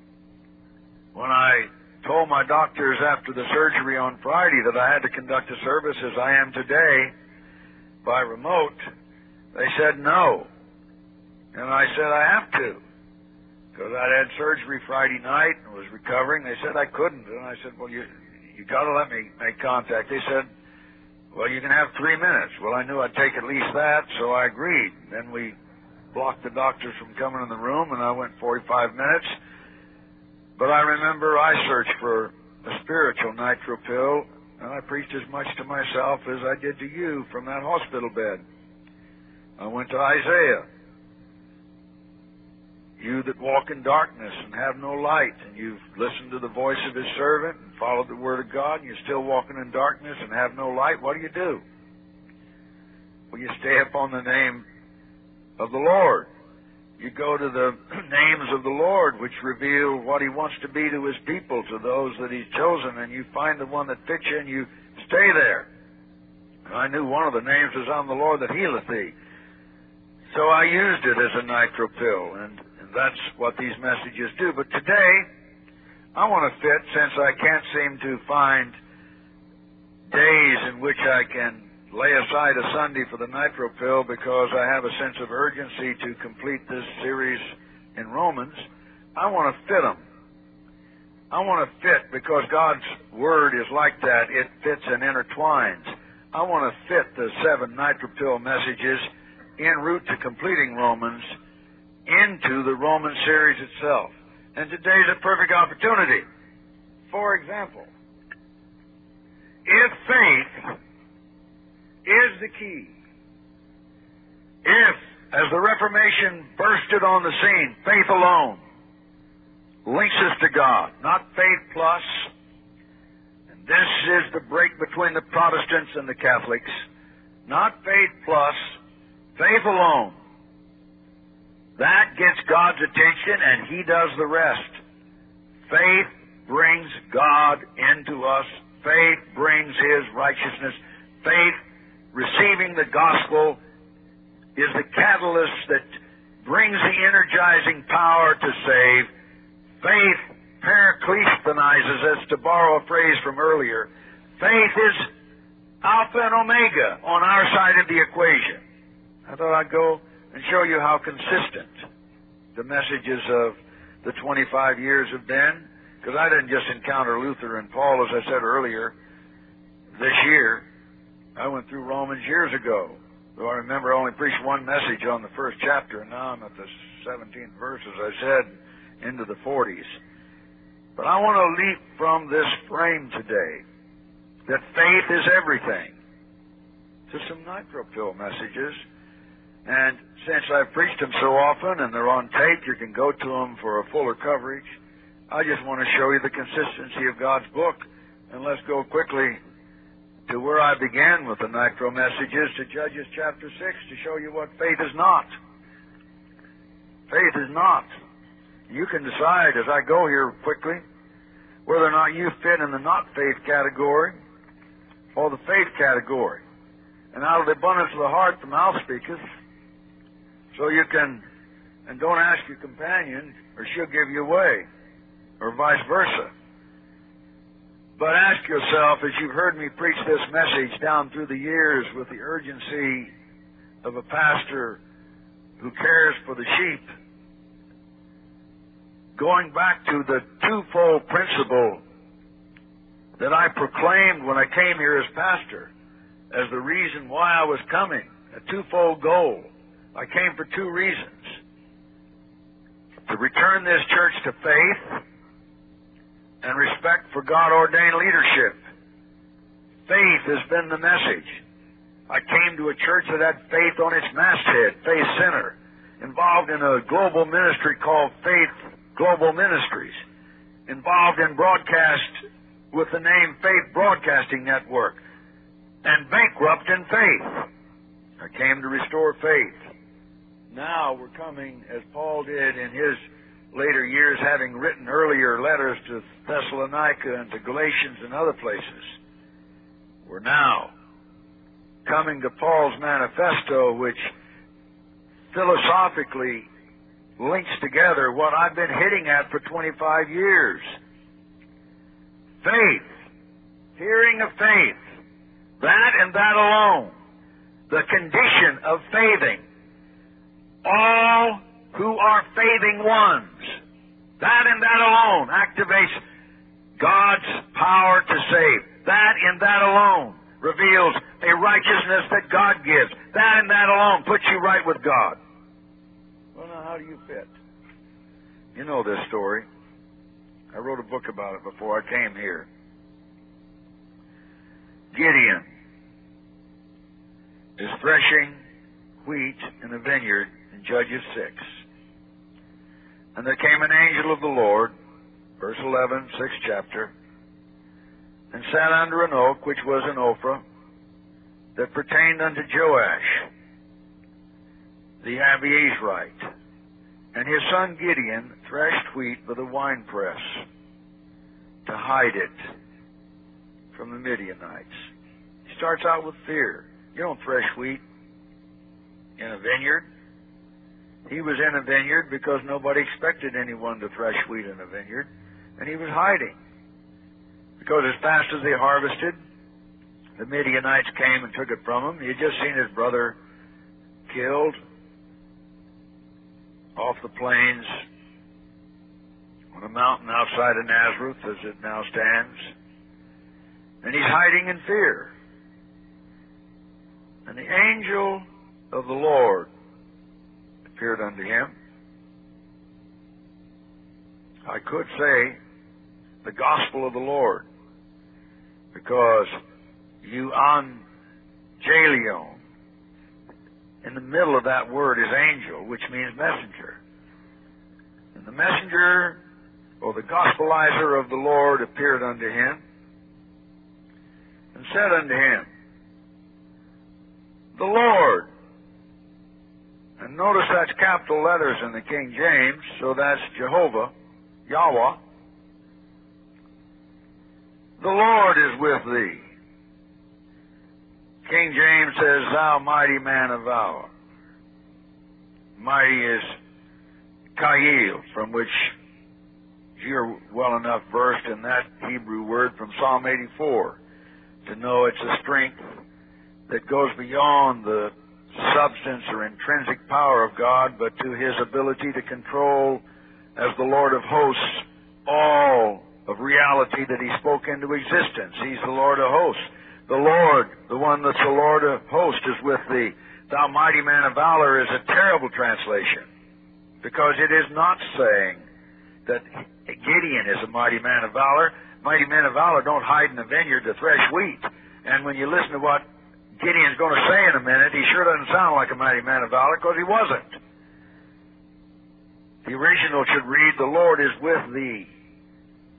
When I told my doctors after the surgery on Friday that I had to conduct a service as I am today by remote, they said no. And I said I have to, because I had surgery Friday night and was recovering. They said I couldn't. And I said, well, you got to let me make contact. They said, well, you can have 3 minutes. Well, I knew I'd take at least that, so I agreed. Then we blocked the doctors from coming in the room, and I went 45 minutes. But I remember I searched for a spiritual nitro pill, and I preached as much to myself as I did to you from that hospital bed. I went to Isaiah. You that walk in darkness and have no light, and you've listened to the voice of His servant and followed the Word of God, and you're still walking in darkness and have no light, what do? Well, you stay upon the name of the Lord. You go to the names of the Lord, which reveal what He wants to be to His people, to those that He's chosen, and you find the one that fits you, and you stay there. And I knew one of the names was, I'm the Lord that healeth thee. So I used it as a nitro pill, and that's what these messages do. But today, I want to fit, since I can't seem to find days in which I can lay aside a Sunday for the nitro pill because I have a sense of urgency to complete this series in Romans. I want to fit them. I want to fit because God's Word is like that. It fits and intertwines. I want to fit the 7 nitro pill messages en route to completing Romans into the Roman series itself. And today's a perfect opportunity. For example, if faith is the key, if, as the Reformation bursted on the scene, faith alone links us to God, not faith plus, and this is the break between the Protestants and the Catholics, not faith plus, faith alone. That gets God's attention, and He does the rest. Faith brings God into us. Faith brings His righteousness. Faith, receiving the gospel, is the catalyst that brings the energizing power to save. Faith parakleisthanizes us, to borrow a phrase from earlier. Faith is Alpha and Omega on our side of the equation. I thought I'd go and show you how consistent the messages of the 25 years have been, because I didn't just encounter Luther and Paul, as I said earlier, this year. I went through Romans years ago, though I remember I only preached one message on the first chapter, and now I'm at the 17th verse, as I said, into the 40s. But I want to leap from this frame today, that faith is everything, to some nitro pill messages. And since I've preached them so often and they're on tape, you can go to them for a fuller coverage. I just want to show you the consistency of God's book. And let's go quickly to where I began with the Nitro messages, to Judges chapter 6, to show you what faith is not. Faith is not. You can decide as I go here quickly whether or not you fit in the not faith category or the faith category. And out of the abundance of the heart the mouth speaketh. So you can, and don't ask your companion or she'll give you away, or vice versa. But ask yourself, as you've heard me preach this message down through the years with the urgency of a pastor who cares for the sheep, going back to the twofold principle that I proclaimed when I came here as pastor as the reason why I was coming, a twofold goal. I came for two reasons: to return this church to faith and respect for God-ordained leadership. Faith has been the message. I came to a church that had faith on its masthead, Faith Center, involved in a global ministry called Faith Global Ministries, involved in broadcast with the name Faith Broadcasting Network, and bankrupt in faith. I came to restore faith. Now we're coming, as Paul did in his later years, having written earlier letters to Thessalonica and to Galatians and other places. We're now coming to Paul's manifesto, which philosophically links together what I've been hitting at for 25 years. Faith, hearing of faith, that and that alone, the condition of faithing. All who are faithing ones, that and that alone activates God's power to save. That and that alone reveals a righteousness that God gives. That and that alone puts you right with God. Well, now, how do you fit? You know this story. I wrote a book about it before I came here. Gideon is threshing wheat in a vineyard in Judges 6. And there came an angel of the Lord, verse 11, 6th chapter, and sat under an oak which was in Ophrah, that pertained unto Joash, the Abiezrite. And his son Gideon threshed wheat with a winepress to hide it from the Midianites. He starts out with fear. You don't thresh wheat in a vineyard. He was in a vineyard because nobody expected anyone to thresh wheat in a vineyard, and he was hiding. Because as fast as they harvested, the Midianites came and took it from him. He had just seen his brother killed off the plains on a mountain outside of Nazareth, as it now stands. And he's hiding in fear. And the angel of the Lord appeared unto him. I could say the gospel of the Lord, because euangelion, in the middle of that word is angel, which means messenger. And the messenger, or the gospelizer of the Lord, appeared unto him and said unto him, the Lord. And notice that's capital letters in the King James, so that's Jehovah, Yahweh. The Lord is with thee. King James says, thou mighty man of valor. Mighty is Kayil, from which you're well enough versed in that Hebrew word from Psalm 84 to know it's a strength that goes beyond the substance or intrinsic power of God, but to his ability to control, as the Lord of hosts, all of reality that he spoke into existence. He's the Lord of hosts. The Lord, the one that's the Lord of hosts, is with thee. Thou mighty man of valor is a terrible translation, because it is not saying that Gideon is a mighty man of valor. Mighty men of valor don't hide in the vineyard to thresh wheat. And when you listen to what Gideon's going to say in a minute, he sure doesn't sound like a mighty man of valor, because he wasn't. The original should read, the Lord is with thee.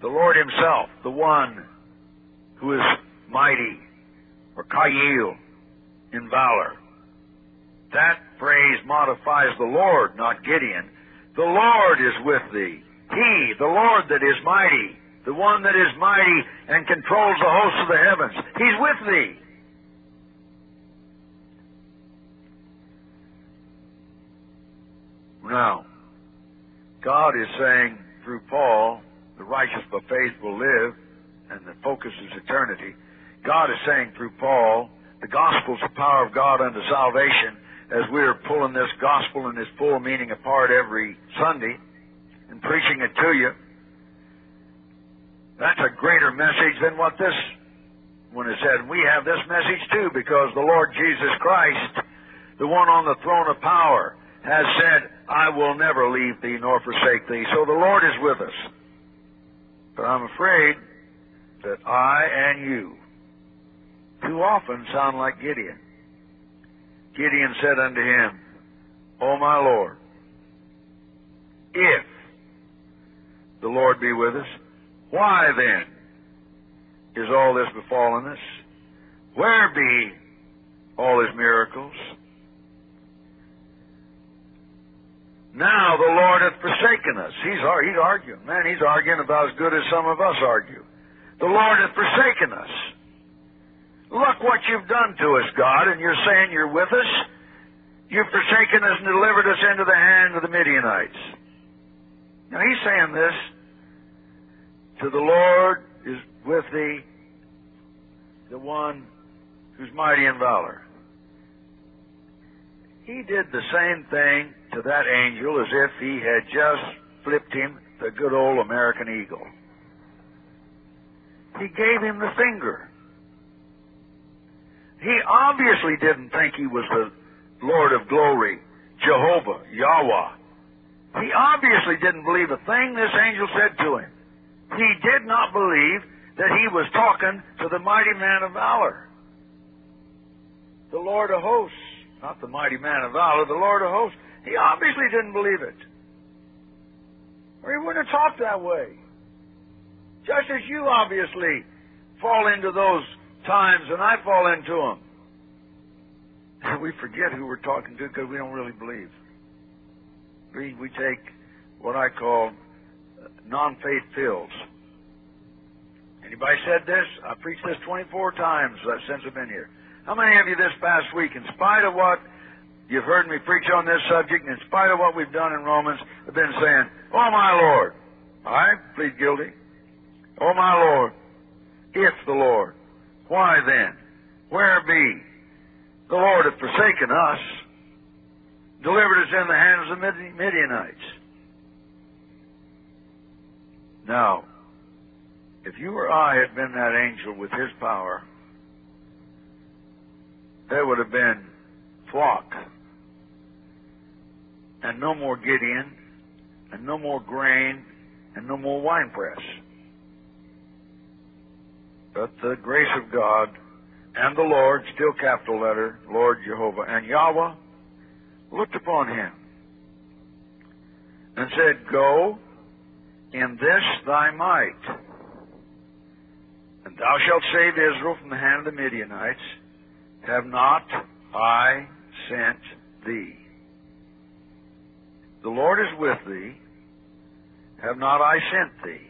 the Lord himself, the one who is mighty, or Kayil, in valor. That phrase modifies the Lord, not Gideon. The Lord is with thee. He, the Lord that is mighty, the one that is mighty and controls the hosts of the heavens, he's with thee. Now, God is saying through Paul, the righteous by faith will live, and the focus is eternity. God is saying through Paul, the gospel's the power of God unto salvation, as we are pulling this gospel in its full meaning apart every Sunday and preaching it to you. That's a greater message than what this one has said. And we have this message too, because the Lord Jesus Christ, the one on the throne of power, has said, I will never leave thee nor forsake thee. So the Lord is with us. But I'm afraid that I and you too often sound like Gideon. Gideon said unto him, O my Lord, if the Lord be with us, why then is all this befallen us? Where be all his miracles? Now the Lord hath forsaken us. He's arguing. Man, he's arguing about as good as some of us argue. The Lord hath forsaken us. Look what you've done to us, God, and you're saying you're with us. You've forsaken us and delivered us into the hand of the Midianites. Now he's saying this to the Lord is with thee, the one who's mighty in valor. He did the same thing to that angel as if he had just flipped him the good old American eagle. He gave him the finger. He obviously didn't think he was the Lord of glory, Jehovah, Yahweh. He obviously didn't believe a thing this angel said to him. He did not believe that he was talking to the mighty man of valor, the Lord of hosts. Not the mighty man of valor, the Lord of hosts. He obviously didn't believe it, or he wouldn't have talked that way. Just as you obviously fall into those times, and I fall into them. We forget who we're talking to because we don't really believe. We take what I call non-faith pills. Anybody said this? I preached this 24 times since I've been here. How many of you this past week, in spite of what you've heard me preach on this subject, and in spite of what we've done in Romans, have been saying, Oh my Lord, I plead guilty. Oh my Lord, if the Lord, why then, where be? The Lord hath forsaken us, delivered us in the hands of the Midianites. Now, if you or I had been that angel with his power, there would have been flock, and no more Gideon, and no more grain, and no more winepress. But the grace of God and the Lord, still capital letter, Lord Jehovah, and Yahweh looked upon him and said, Go in this thy might, and thou shalt save Israel from the hand of the Midianites. Have not I sent thee? The Lord is with thee. Have not I sent thee?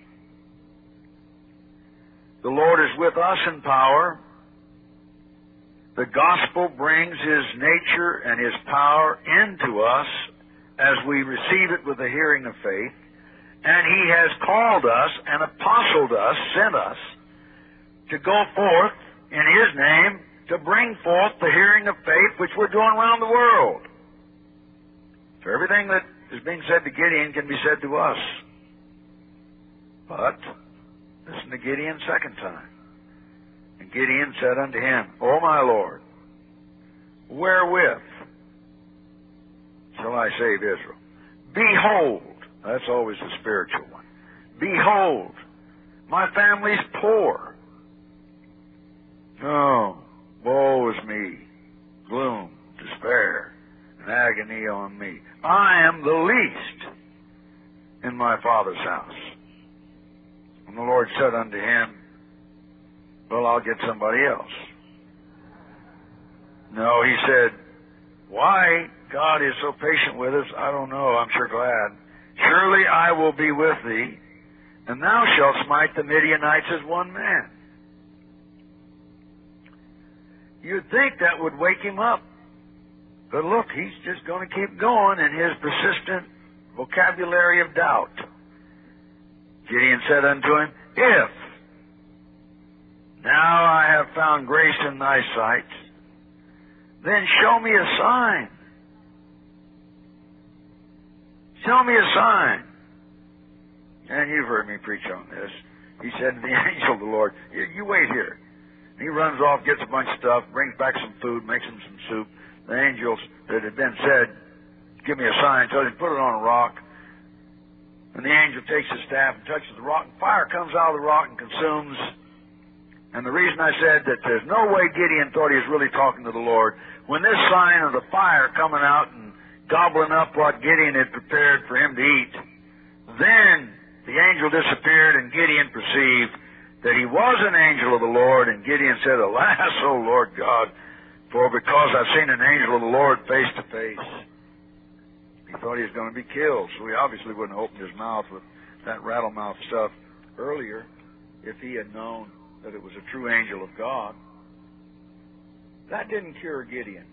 The Lord is with us in power. The gospel brings his nature and his power into us as we receive it with the hearing of faith. And he has called us and apostled us, sent us, to go forth in his name to bring forth the hearing of faith which we're doing around the world. So everything that is being said to Gideon can be said to us. But listen to Gideon's second time. And Gideon said unto him, O my Lord, wherewith shall I save Israel? Behold, that's always the spiritual one. Behold, my family's poor. Oh, woe is me, gloom, despair, and agony on me. I am the least in my father's house. And the Lord said unto him, well, I'll get somebody else. No, he said, why God is so patient with us, I don't know. I'm sure glad. Surely I will be with thee, and thou shalt smite the Midianites as one man. You'd think that would wake him up. But look, he's just going to keep going in his persistent vocabulary of doubt. Gideon said unto him, if now I have found grace in thy sight, then show me a sign. Show me a sign. And you've heard me preach on this. He said to the angel of the Lord, you wait here. And he runs off, gets a bunch of stuff, brings back some food, makes him some soup. The angels that had been said, give me a sign, tells him, put it on a rock. And the angel takes his staff and touches the rock, and fire comes out of the rock and consumes. And the reason I said that there's no way Gideon thought he was really talking to the Lord, when this sign of the fire coming out and gobbling up what Gideon had prepared for him to eat, then the angel disappeared, and Gideon perceived that he was an angel of the Lord. And Gideon said, alas, O Lord God, for because I've seen an angel of the Lord face to face. He thought he was going to be killed, so he obviously wouldn't have opened his mouth with that rattle-mouth stuff earlier if he had known that it was a true angel of God. That didn't cure Gideon.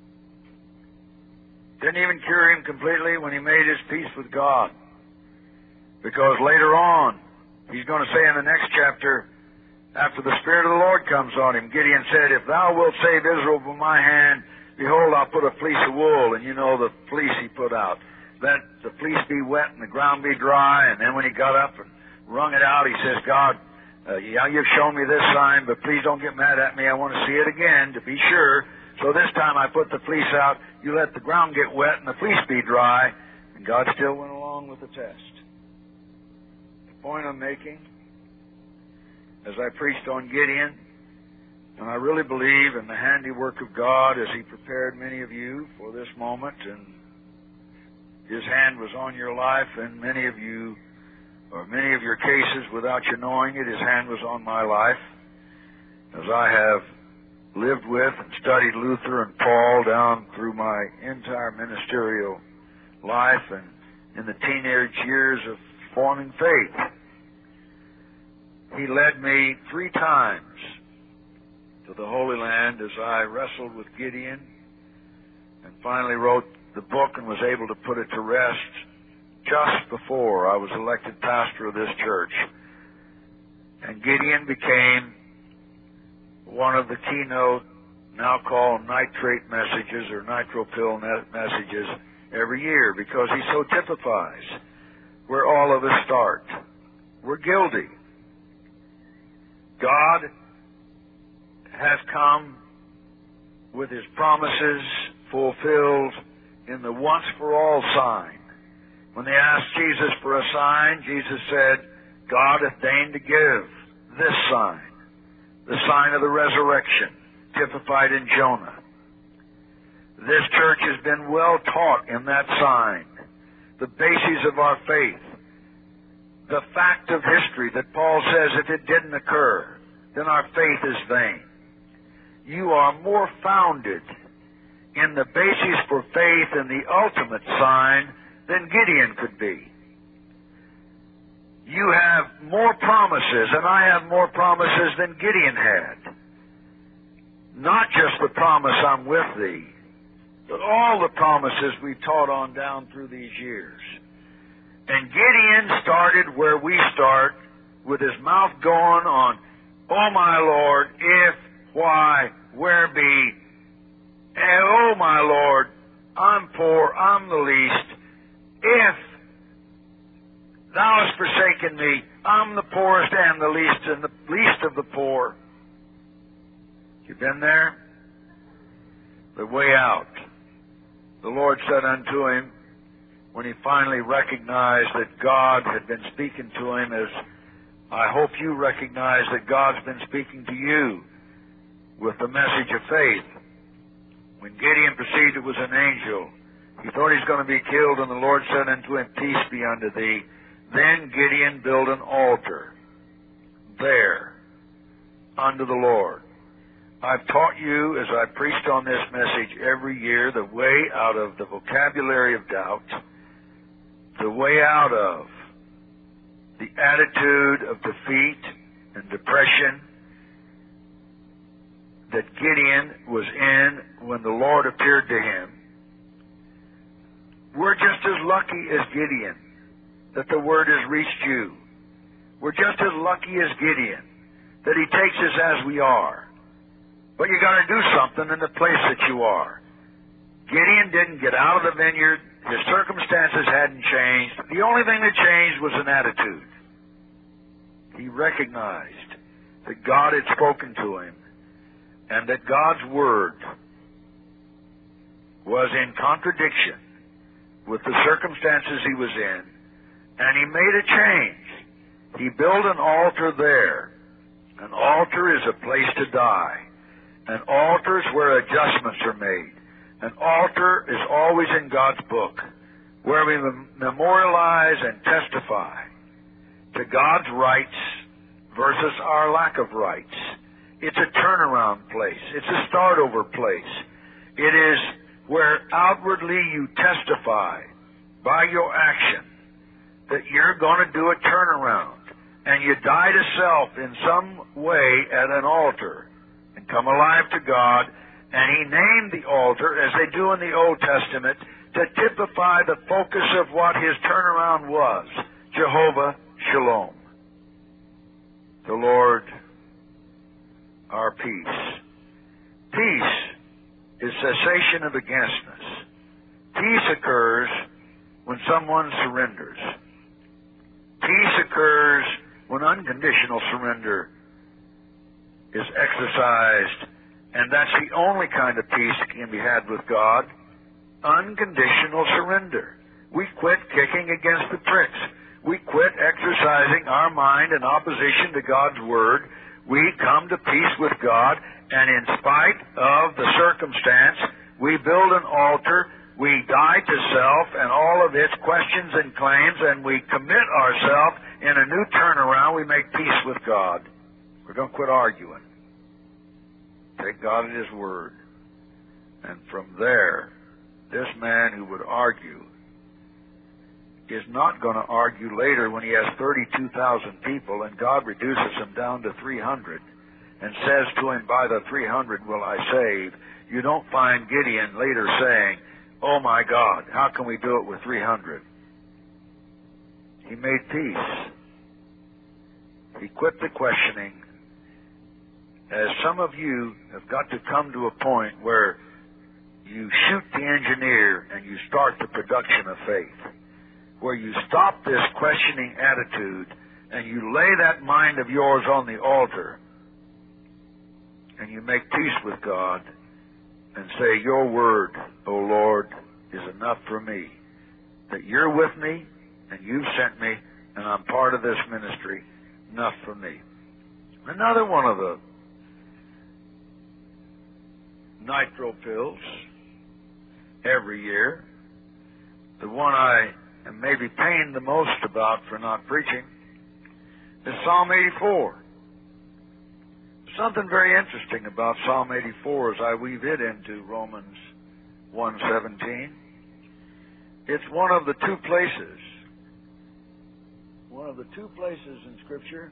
Didn't even cure him completely when he made his peace with God. Because later on, he's going to say in the next chapter, after the Spirit of the Lord comes on him, Gideon said, if thou wilt save Israel from my hand, behold, I'll put a fleece of wool. And you know the fleece he put out. Let the fleece be wet and the ground be dry. And then when he got up and wrung it out, he says, God, yeah, you've shown me this sign, but please don't get mad at me. I want to see it again to be sure. So this time I put the fleece out. You let the ground get wet and the fleece be dry. And God still went along with the test. The point I'm making, as I preached on Gideon, and I really believe in the handiwork of God as He prepared many of you for this moment, and His hand was on your life, and many of you, or many of your cases, without you knowing it, His hand was on my life, as I have lived with and studied Luther and Paul down through my entire ministerial life and in the teenage years of forming faith. He led me 3 times to the Holy Land as I wrestled with Gideon and finally wrote the book and was able to put it to rest just before I was elected pastor of this church. And Gideon became one of the keynote, now called nitrate messages or nitro pill messages every year, because he so typifies where all of us start. We're guilty. God has come with His promises fulfilled in the once-for-all sign. When they asked Jesus for a sign, Jesus said, God hath deigned to give this sign, the sign of the resurrection, typified in Jonah. This church has been well taught in that sign, the basis of our faith, the fact of history that Paul says if it didn't occur, then our faith is vain. You are more founded in the basis for faith in the ultimate sign than Gideon could be. You have more promises, and I have more promises than Gideon had. Not just the promise I'm with thee, but all the promises we've taught on down through these years. And Gideon started where we start, with his mouth going on, oh my Lord, if, why, where be, and oh my Lord, I'm poor, I'm the least. If thou hast forsaken me, I'm the poorest and the least of the poor. You been there? The way out. The Lord said unto him, when he finally recognized that God had been speaking to him, as I hope you recognize that God's been speaking to you with the message of faith. When Gideon perceived it was an angel, he thought he was going to be killed, and the Lord said unto him, peace be unto thee. Then Gideon built an altar there unto the Lord. I've taught you, as I preached on this message every year, the way out of the vocabulary of doubt, the way out of the attitude of defeat and depression that Gideon was in when the Lord appeared to him. We're just as lucky as Gideon that the Word has reached you. We're just as lucky as Gideon that He takes us as we are. But you got to do something in the place that you are. Gideon didn't get out of the vineyard. His circumstances hadn't changed. The only thing that changed was an attitude. He recognized that God had spoken to him and that God's Word was in contradiction with the circumstances he was in, and he made a change. He built an altar there. An altar is a place to die. An altar is where adjustments are made. An altar is always in God's book, where we memorialize and testify to God's rights versus our lack of rights. It's a turnaround place. It's a start-over place. It is where outwardly you testify by your action that you're going to do a turnaround, and you die to self in some way at an altar and come alive to God. And He named the altar, as they do in the Old Testament, to typify the focus of what His turnaround was: Jehovah Shalom, the Lord our peace. Peace is cessation of againstness. Peace occurs when someone surrenders. Peace occurs when unconditional surrender is exercised, and that's the only kind of peace that can be had with God. Unconditional surrender. We quit kicking against the pricks. We quit exercising our mind in opposition to God's Word. We come to peace with God, and in spite of the circumstance, we build an altar, we die to self and all of its questions and claims, and we commit ourselves in a new turnaround. We make peace with God. We're going to quit arguing. Take God at His Word. And from there, this man who would argue is not going to argue later when he has 32,000 people and God reduces him down to 300 and says to him, by the 300 will I save. You don't find Gideon later saying, oh my God, how can we do it with 300? He made peace. He quit the questioning. As some of you have got to come to a point where you shoot the engineer and you start the production of faith, where you stop this questioning attitude and you lay that mind of yours on the altar and you make peace with God and say, your Word, O Lord, is enough for me. That you're with me and you've sent me and I'm part of this ministry, enough for me. Another one of the nitro pills every year, the one I am maybe pained the most about for not preaching, is Psalm 84. Something very interesting about Psalm 84 as I weave it into Romans 1:17. It's one of the two places in Scripture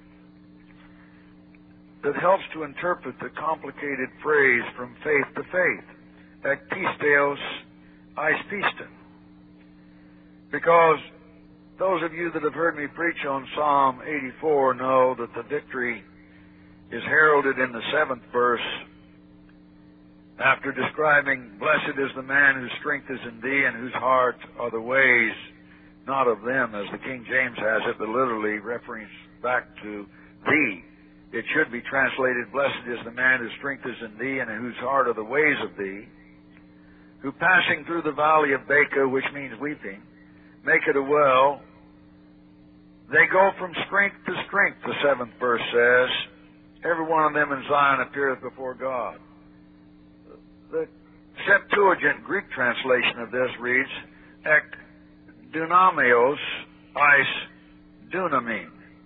that helps to interpret the complicated phrase from faith to faith, ek pisteos eis piston. Because those of you that have heard me preach on Psalm 84 know that the victory is heralded in the 7th verse after describing, blessed is the man whose strength is in thee and whose heart are the ways not of them, as the King James has it, but literally reference back to thee. It should be translated, blessed is the man whose strength is in thee and whose heart are the ways of thee, who passing through the valley of Baca, which means weeping, make it a well. They go from strength to strength, the 7th verse says. Every one of them in Zion appeareth before God. The Septuagint Greek translation of this reads, ek dunamios eis dunamin.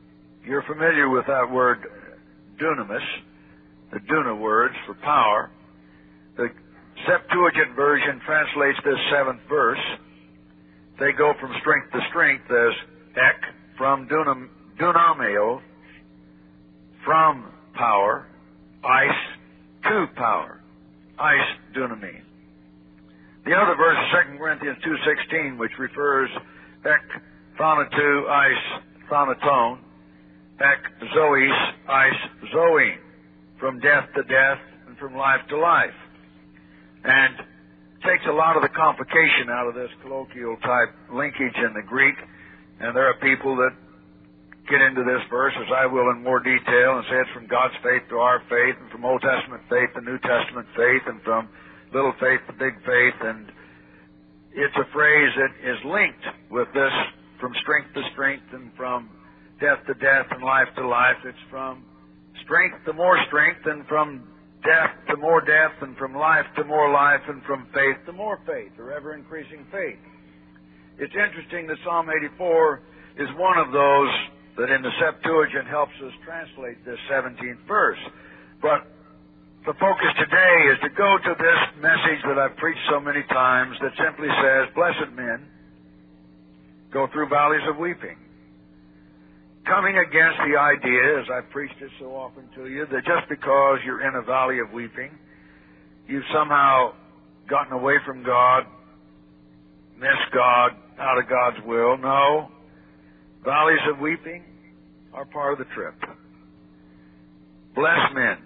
You're familiar with that word dunamis, the duna words for power. The Septuagint version translates this 7th verse. They go from strength to strength as ek, from dunameo, from power, ice to power, ice dunamine. The other verse is 2 Corinthians 2:16, which refers ek thanatou, ice thanaton, ek zois, ice zoin, from death to death and from life to life. And takes a lot of the complication out of this colloquial type linkage in the Greek. And there are people that get into this verse, as I will in more detail, and say it's from God's faith to our faith, and from Old Testament faith to New Testament faith, and from little faith to big faith. And it's a phrase that is linked with this from strength to strength and from death to death and life to life. It's from strength to more strength and from death to more death and from life to more life and from faith to more faith, or ever-increasing faith. It's interesting that Psalm 84 is one of those that in the Septuagint helps us translate this 17th verse. But the focus today is to go to this message that I've preached so many times that simply says, blessed men go through valleys of weeping. Coming against the idea, as I've preached it so often to you, that just because you're in a valley of weeping, you've somehow gotten away from God, missed God, out of God's will. No. Valleys of weeping are part of the trip. Blessed men,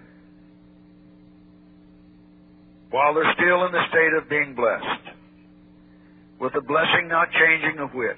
while they're still in the state of being blessed, with the blessing not changing a whit,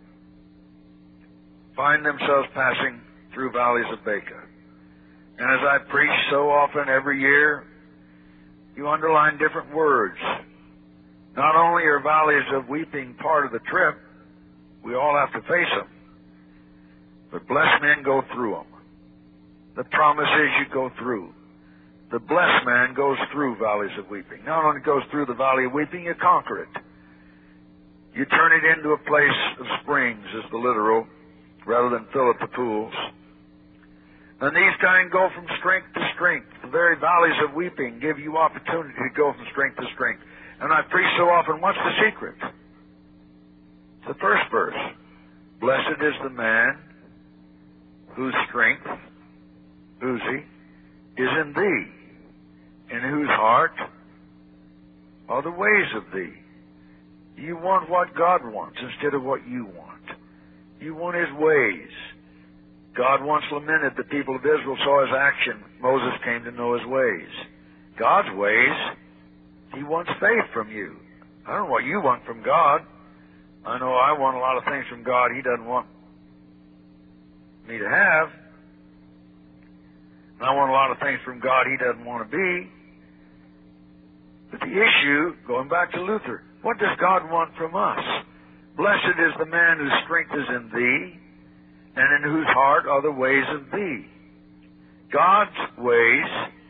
find themselves passing through valleys of Baca. And as I preach so often every year, you underline different words. Not only are valleys of weeping part of the trip, we all have to face them. But blessed men go through them. The promise is you go through. The blessed man goes through valleys of weeping. Not only goes through the valley of weeping, you conquer it. You turn it into a place of springs, is the literal, rather than fill up the pools. And these kind go from strength to strength. The very valleys of weeping give you opportunity to go from strength to strength. And I preach so often, what's the secret? It's the first verse. Blessed is the man whose strength, Uzi, is in thee, in whose heart are the ways of thee. You want what God wants instead of what you want. You want His ways. God once lamented the people of Israel saw His action. Moses came to know His ways. God's ways, He wants faith from you. I don't know what you want from God. I know I want a lot of things from God He doesn't want me to have. And I want a lot of things from God He doesn't want to be. But the issue, going back to Luther, what does God want from us? Blessed is the man whose strength is in thee, and in whose heart are the ways of thee. God's ways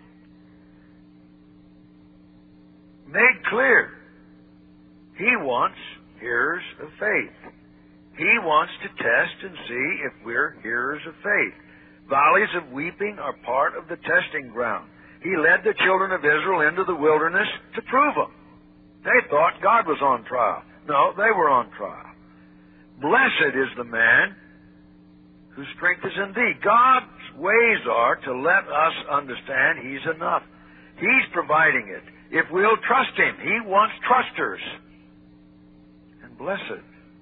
made clear. He wants hearers of faith. He wants to test and see if we're hearers of faith. Valleys of weeping are part of the testing ground. He led the children of Israel into the wilderness to prove them. They thought God was on trial. No, they were on trial. Blessed is the man whose strength is in thee. God's ways are to let us understand He's enough. He's providing it. If we'll trust Him, He wants trusters. And blessed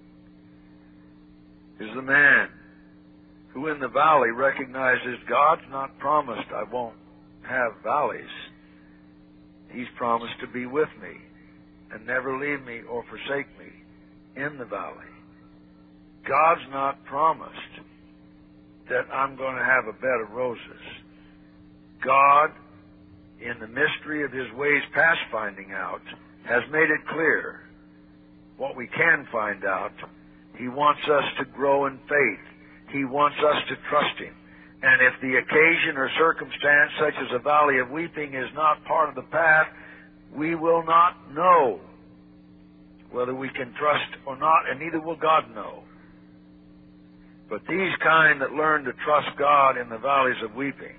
is the man who in the valley recognizes God's not promised I won't have valleys. He's promised to be with me and never leave me or forsake me in the valley. God's not promised that I'm going to have a bed of roses. God, in the mystery of His ways past finding out, has made it clear what we can find out. He wants us to grow in faith. He wants us to trust Him. And if the occasion or circumstance, such as a valley of weeping, is not part of the path, we will not know whether we can trust or not, and neither will God know. But these kind that learn to trust God in the valleys of weeping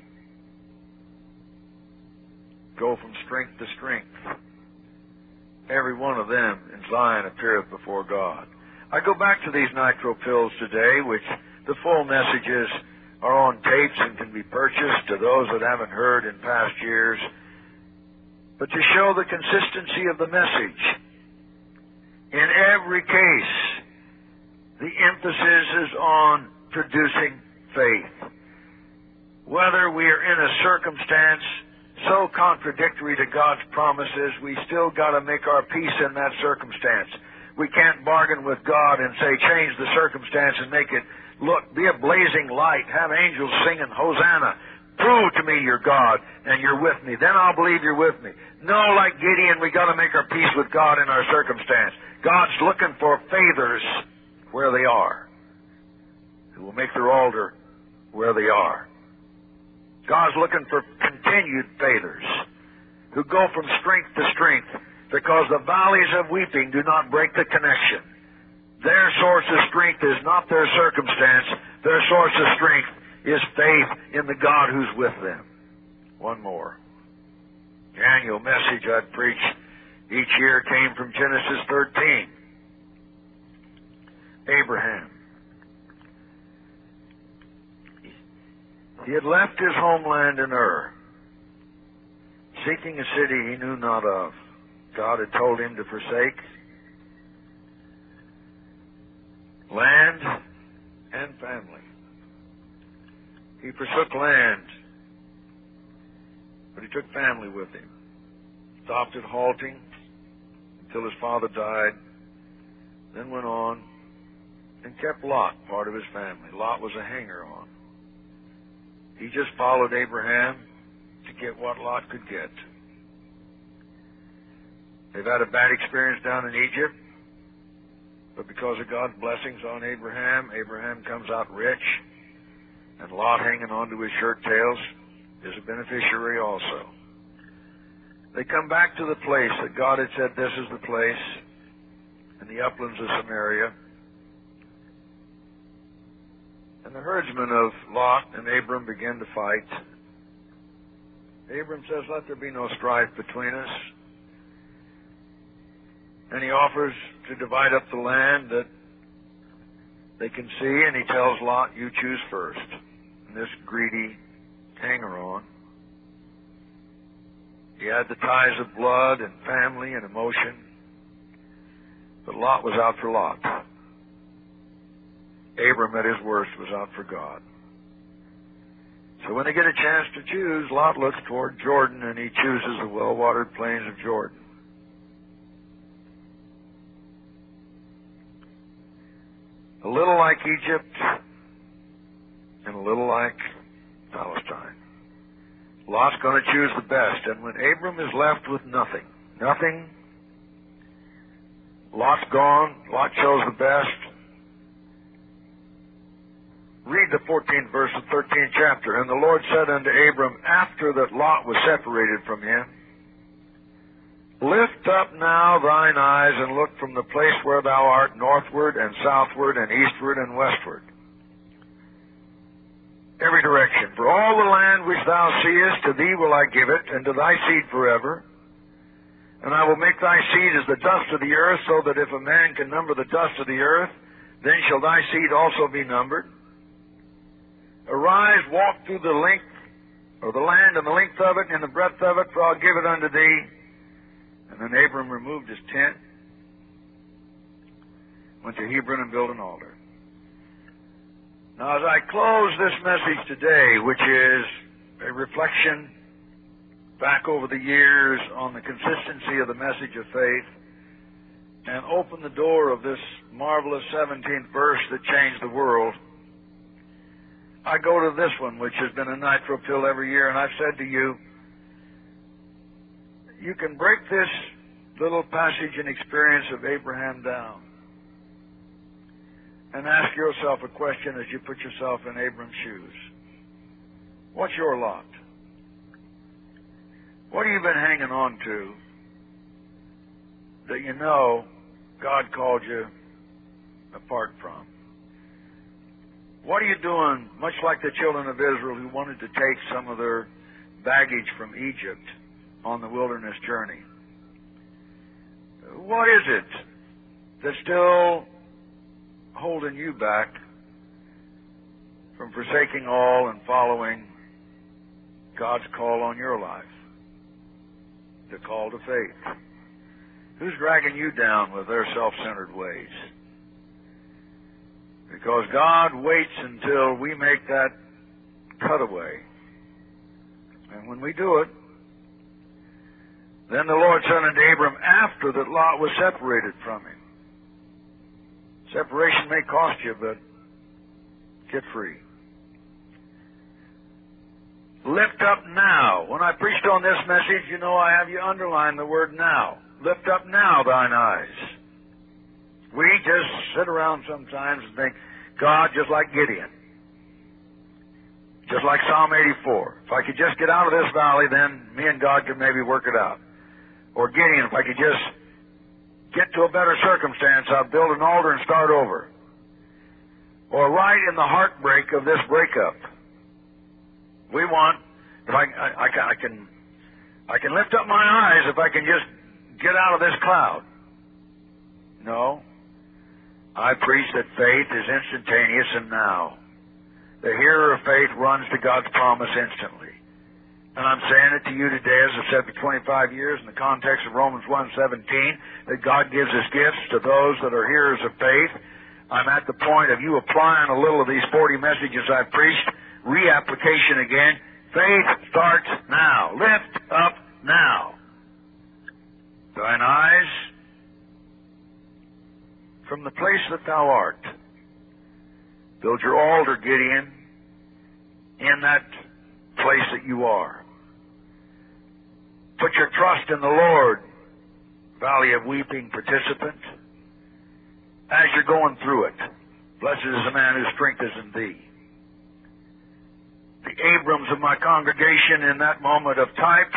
go from strength to strength. Every one of them in Zion appeareth before God. I go back to these nitro pills today, which the full messages are on tapes and can be purchased to those that haven't heard in past years. But to show the consistency of the message, in every case, the emphasis is on producing faith. Whether we are in a circumstance so contradictory to God's promises, we still got to make our peace in that circumstance. We can't bargain with God and say, change the circumstance and make it look, be a blazing light, have angels singing, Hosanna. Prove to me you're God and you're with me. Then I'll believe you're with me. No, like Gideon, we got to make our peace with God in our circumstance. God's looking for faithers where they are, who will make their altar where they are. God's looking for continued faithers who go from strength to strength, because the valleys of weeping do not break the connection. Their source of strength is not their circumstance. Their source of strength is faith in the God who's with them. One more. The annual message I'd preach each year came from Genesis 13. Abraham. He had left his homeland in Ur, seeking a city he knew not of. God had told him to forsake land and family. He forsook land, but he took family with him. Stopped at halting until his father died, then went on and kept Lot part of his family. Lot was a hanger-on. He just followed Abraham to get what Lot could get. They've had a bad experience down in Egypt, but because of God's blessings on Abraham, Abraham comes out rich, and Lot, hanging onto his shirt tails, is a beneficiary also. They come back to the place that God had said, this is the place, in the uplands of Samaria. And the herdsmen of Lot and Abram begin to fight. Abram says, let there be no strife between us. And he offers to divide up the land that they can see, and he tells Lot, you choose first. And this greedy hanger-on, he had the ties of blood and family and emotion, but Lot was out for Lot. Abram, at his worst, was out for God. So when they get a chance to choose, Lot looks toward Jordan, and he chooses the well-watered plains of Jordan. A little like Egypt, and a little like Palestine. Lot's going to choose the best, and when Abram is left with nothing, Lot's gone, Lot chose the best. Read the 14th verse of the 13th chapter. And the Lord said unto Abram, after that Lot was separated from him, lift up now thine eyes and look from the place where thou art northward and southward and eastward and westward. Every direction. For all the land which thou seest, to thee will I give it, and to thy seed forever. And I will make thy seed as the dust of the earth, so that if a man can number the dust of the earth, then shall thy seed also be numbered. Arise, walk through the length, or the land and the length of it, and the breadth of it, for I'll give it unto thee. And then Abram removed his tent, went to Hebron and built an altar. Now, as I close this message today, which is a reflection back over the years on the consistency of the message of faith, and open the door of this marvelous 17th verse that changed the world, I go to this one, which has been a nitro pill every year, and I've said to you, you can break this little passage and experience of Abraham down and ask yourself a question as you put yourself in Abram's shoes. What's your lot? What have you been hanging on to that you know God called you apart from? What are you doing, much like the children of Israel who wanted to take some of their baggage from Egypt on the wilderness journey? What is it that's still holding you back from forsaking all and following God's call on your life? The call to faith. Who's dragging you down with their self-centered ways? Because God waits until we make that cutaway. And when we do it, then the Lord said unto Abram, after that Lot was separated from him. Separation may cost you, but get free. Lift up now. When I preached on this message, you know I have you underline the word now. Lift up now thine eyes. We just sit around sometimes and think, God, just like Gideon. Just like Psalm 84. If I could just get out of this valley, then me and God could maybe work it out. Or Gideon, if I could just get to a better circumstance, I'll build an altar and start over. Or right in the heartbreak of this breakup. We want, if I can lift up my eyes if I can just get out of this cloud. No. I preach that faith is instantaneous and now. The hearer of faith runs to God's promise instantly. And I'm saying it to you today, as I've said for 25 years, in the context of Romans 1:17, that God gives His gifts to those that are hearers of faith. I'm at the point of you applying a little of these 40 messages I've preached, reapplication again. Faith starts now. Lift up now thine eyes from the place that thou art. Build your altar, Gideon, in that place that you are. Put your trust in the Lord, Valley of Weeping participant, as you're going through it. Blessed is the man whose strength is in thee. The Abrams of my congregation in that moment of type,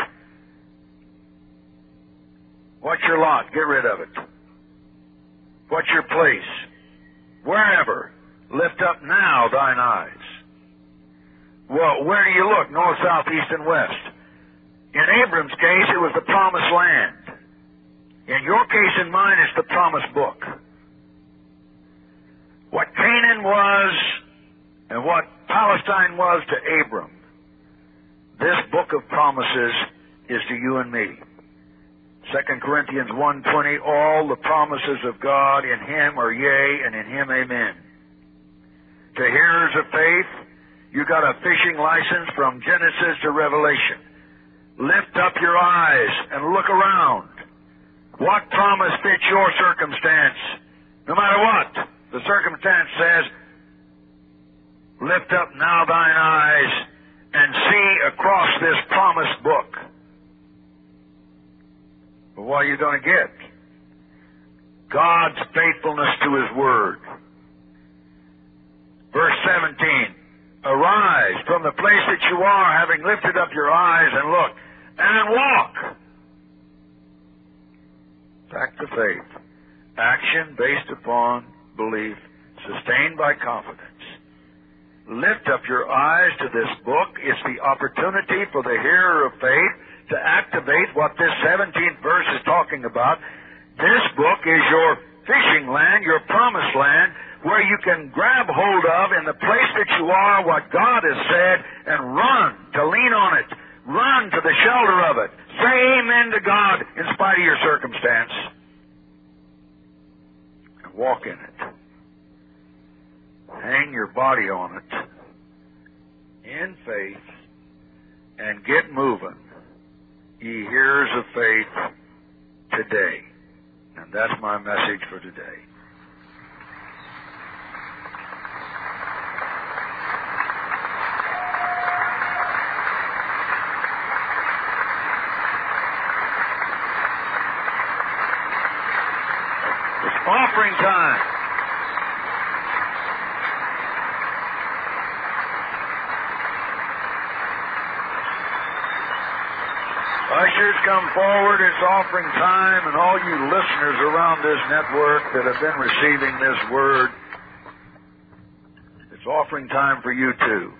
what's your lot? Get rid of it. What's your place? Wherever. Lift up now thine eyes. Well, where do you look? North, south, east, and west. In Abram's case, it was the promised land. In your case and mine, it's the promised book. What Canaan was and what Palestine was to Abram, this book of promises is to you and me. 2 Corinthians 1:20, all the promises of God in Him are yea, and in Him amen. To hearers of faith, you got a fishing license from Genesis to Revelation. Lift up your eyes and look around. What promise fits your circumstance? No matter what the circumstance says, lift up now thine eyes and see across this promised book. But what are you going to get? God's faithfulness to His Word. Verse 17, arise from the place that you are, having lifted up your eyes, and look, and walk. Fact of faith. Action based upon belief, sustained by confidence. Lift up your eyes to this book. It's the opportunity for the hearer of faith to activate what this 17th verse is talking about. This book is your fishing land, your promised land, where you can grab hold of in the place that you are what God has said and run to lean on it. Run to the shelter of it. Say amen to God in spite of your circumstance. And walk in it. Hang your body on it in faith and get moving, ye hearers of faith, today. And that's my message for today. It's offering time. Ushers, come forward. It's offering time, and all you listeners around this network that have been receiving this word, it's offering time for you too.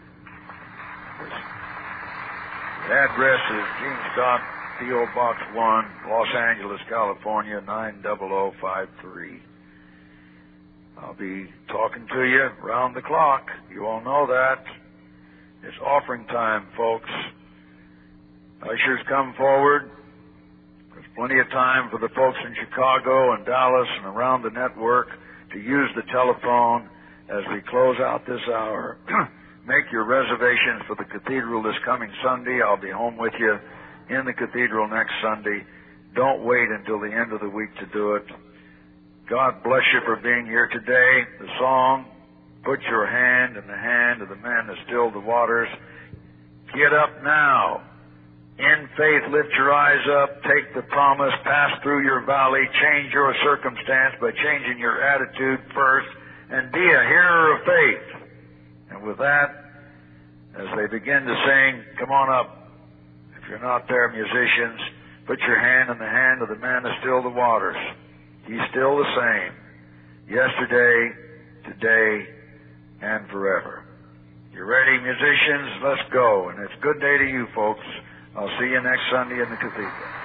The address is Gene Scott, P.O. Box 1, Los Angeles, California, 90053. I'll be talking to you round the clock. You all know that. It's offering time, folks. Ushers, come forward. There's plenty of time for the folks in Chicago and Dallas and around the network to use the telephone as we close out this hour. Make your reservations for the cathedral this coming Sunday. I'll be home with you in the cathedral next Sunday. Don't wait until the end of the week to do it. God bless you for being here today. The song, Put Your Hand in the Hand of the Man that Stilled the Waters. Get up now. In faith, lift your eyes up, take the promise, pass through your valley, change your circumstance by changing your attitude first, and be a hearer of faith. And with that, as they begin to sing, come on up. If you're not there, musicians, put your hand in the hand of the man that stilled the waters. He's still the same, yesterday, today, and forever. You ready, musicians? Let's go. And it's a good day to you, folks. I'll see you next Sunday in the cathedral.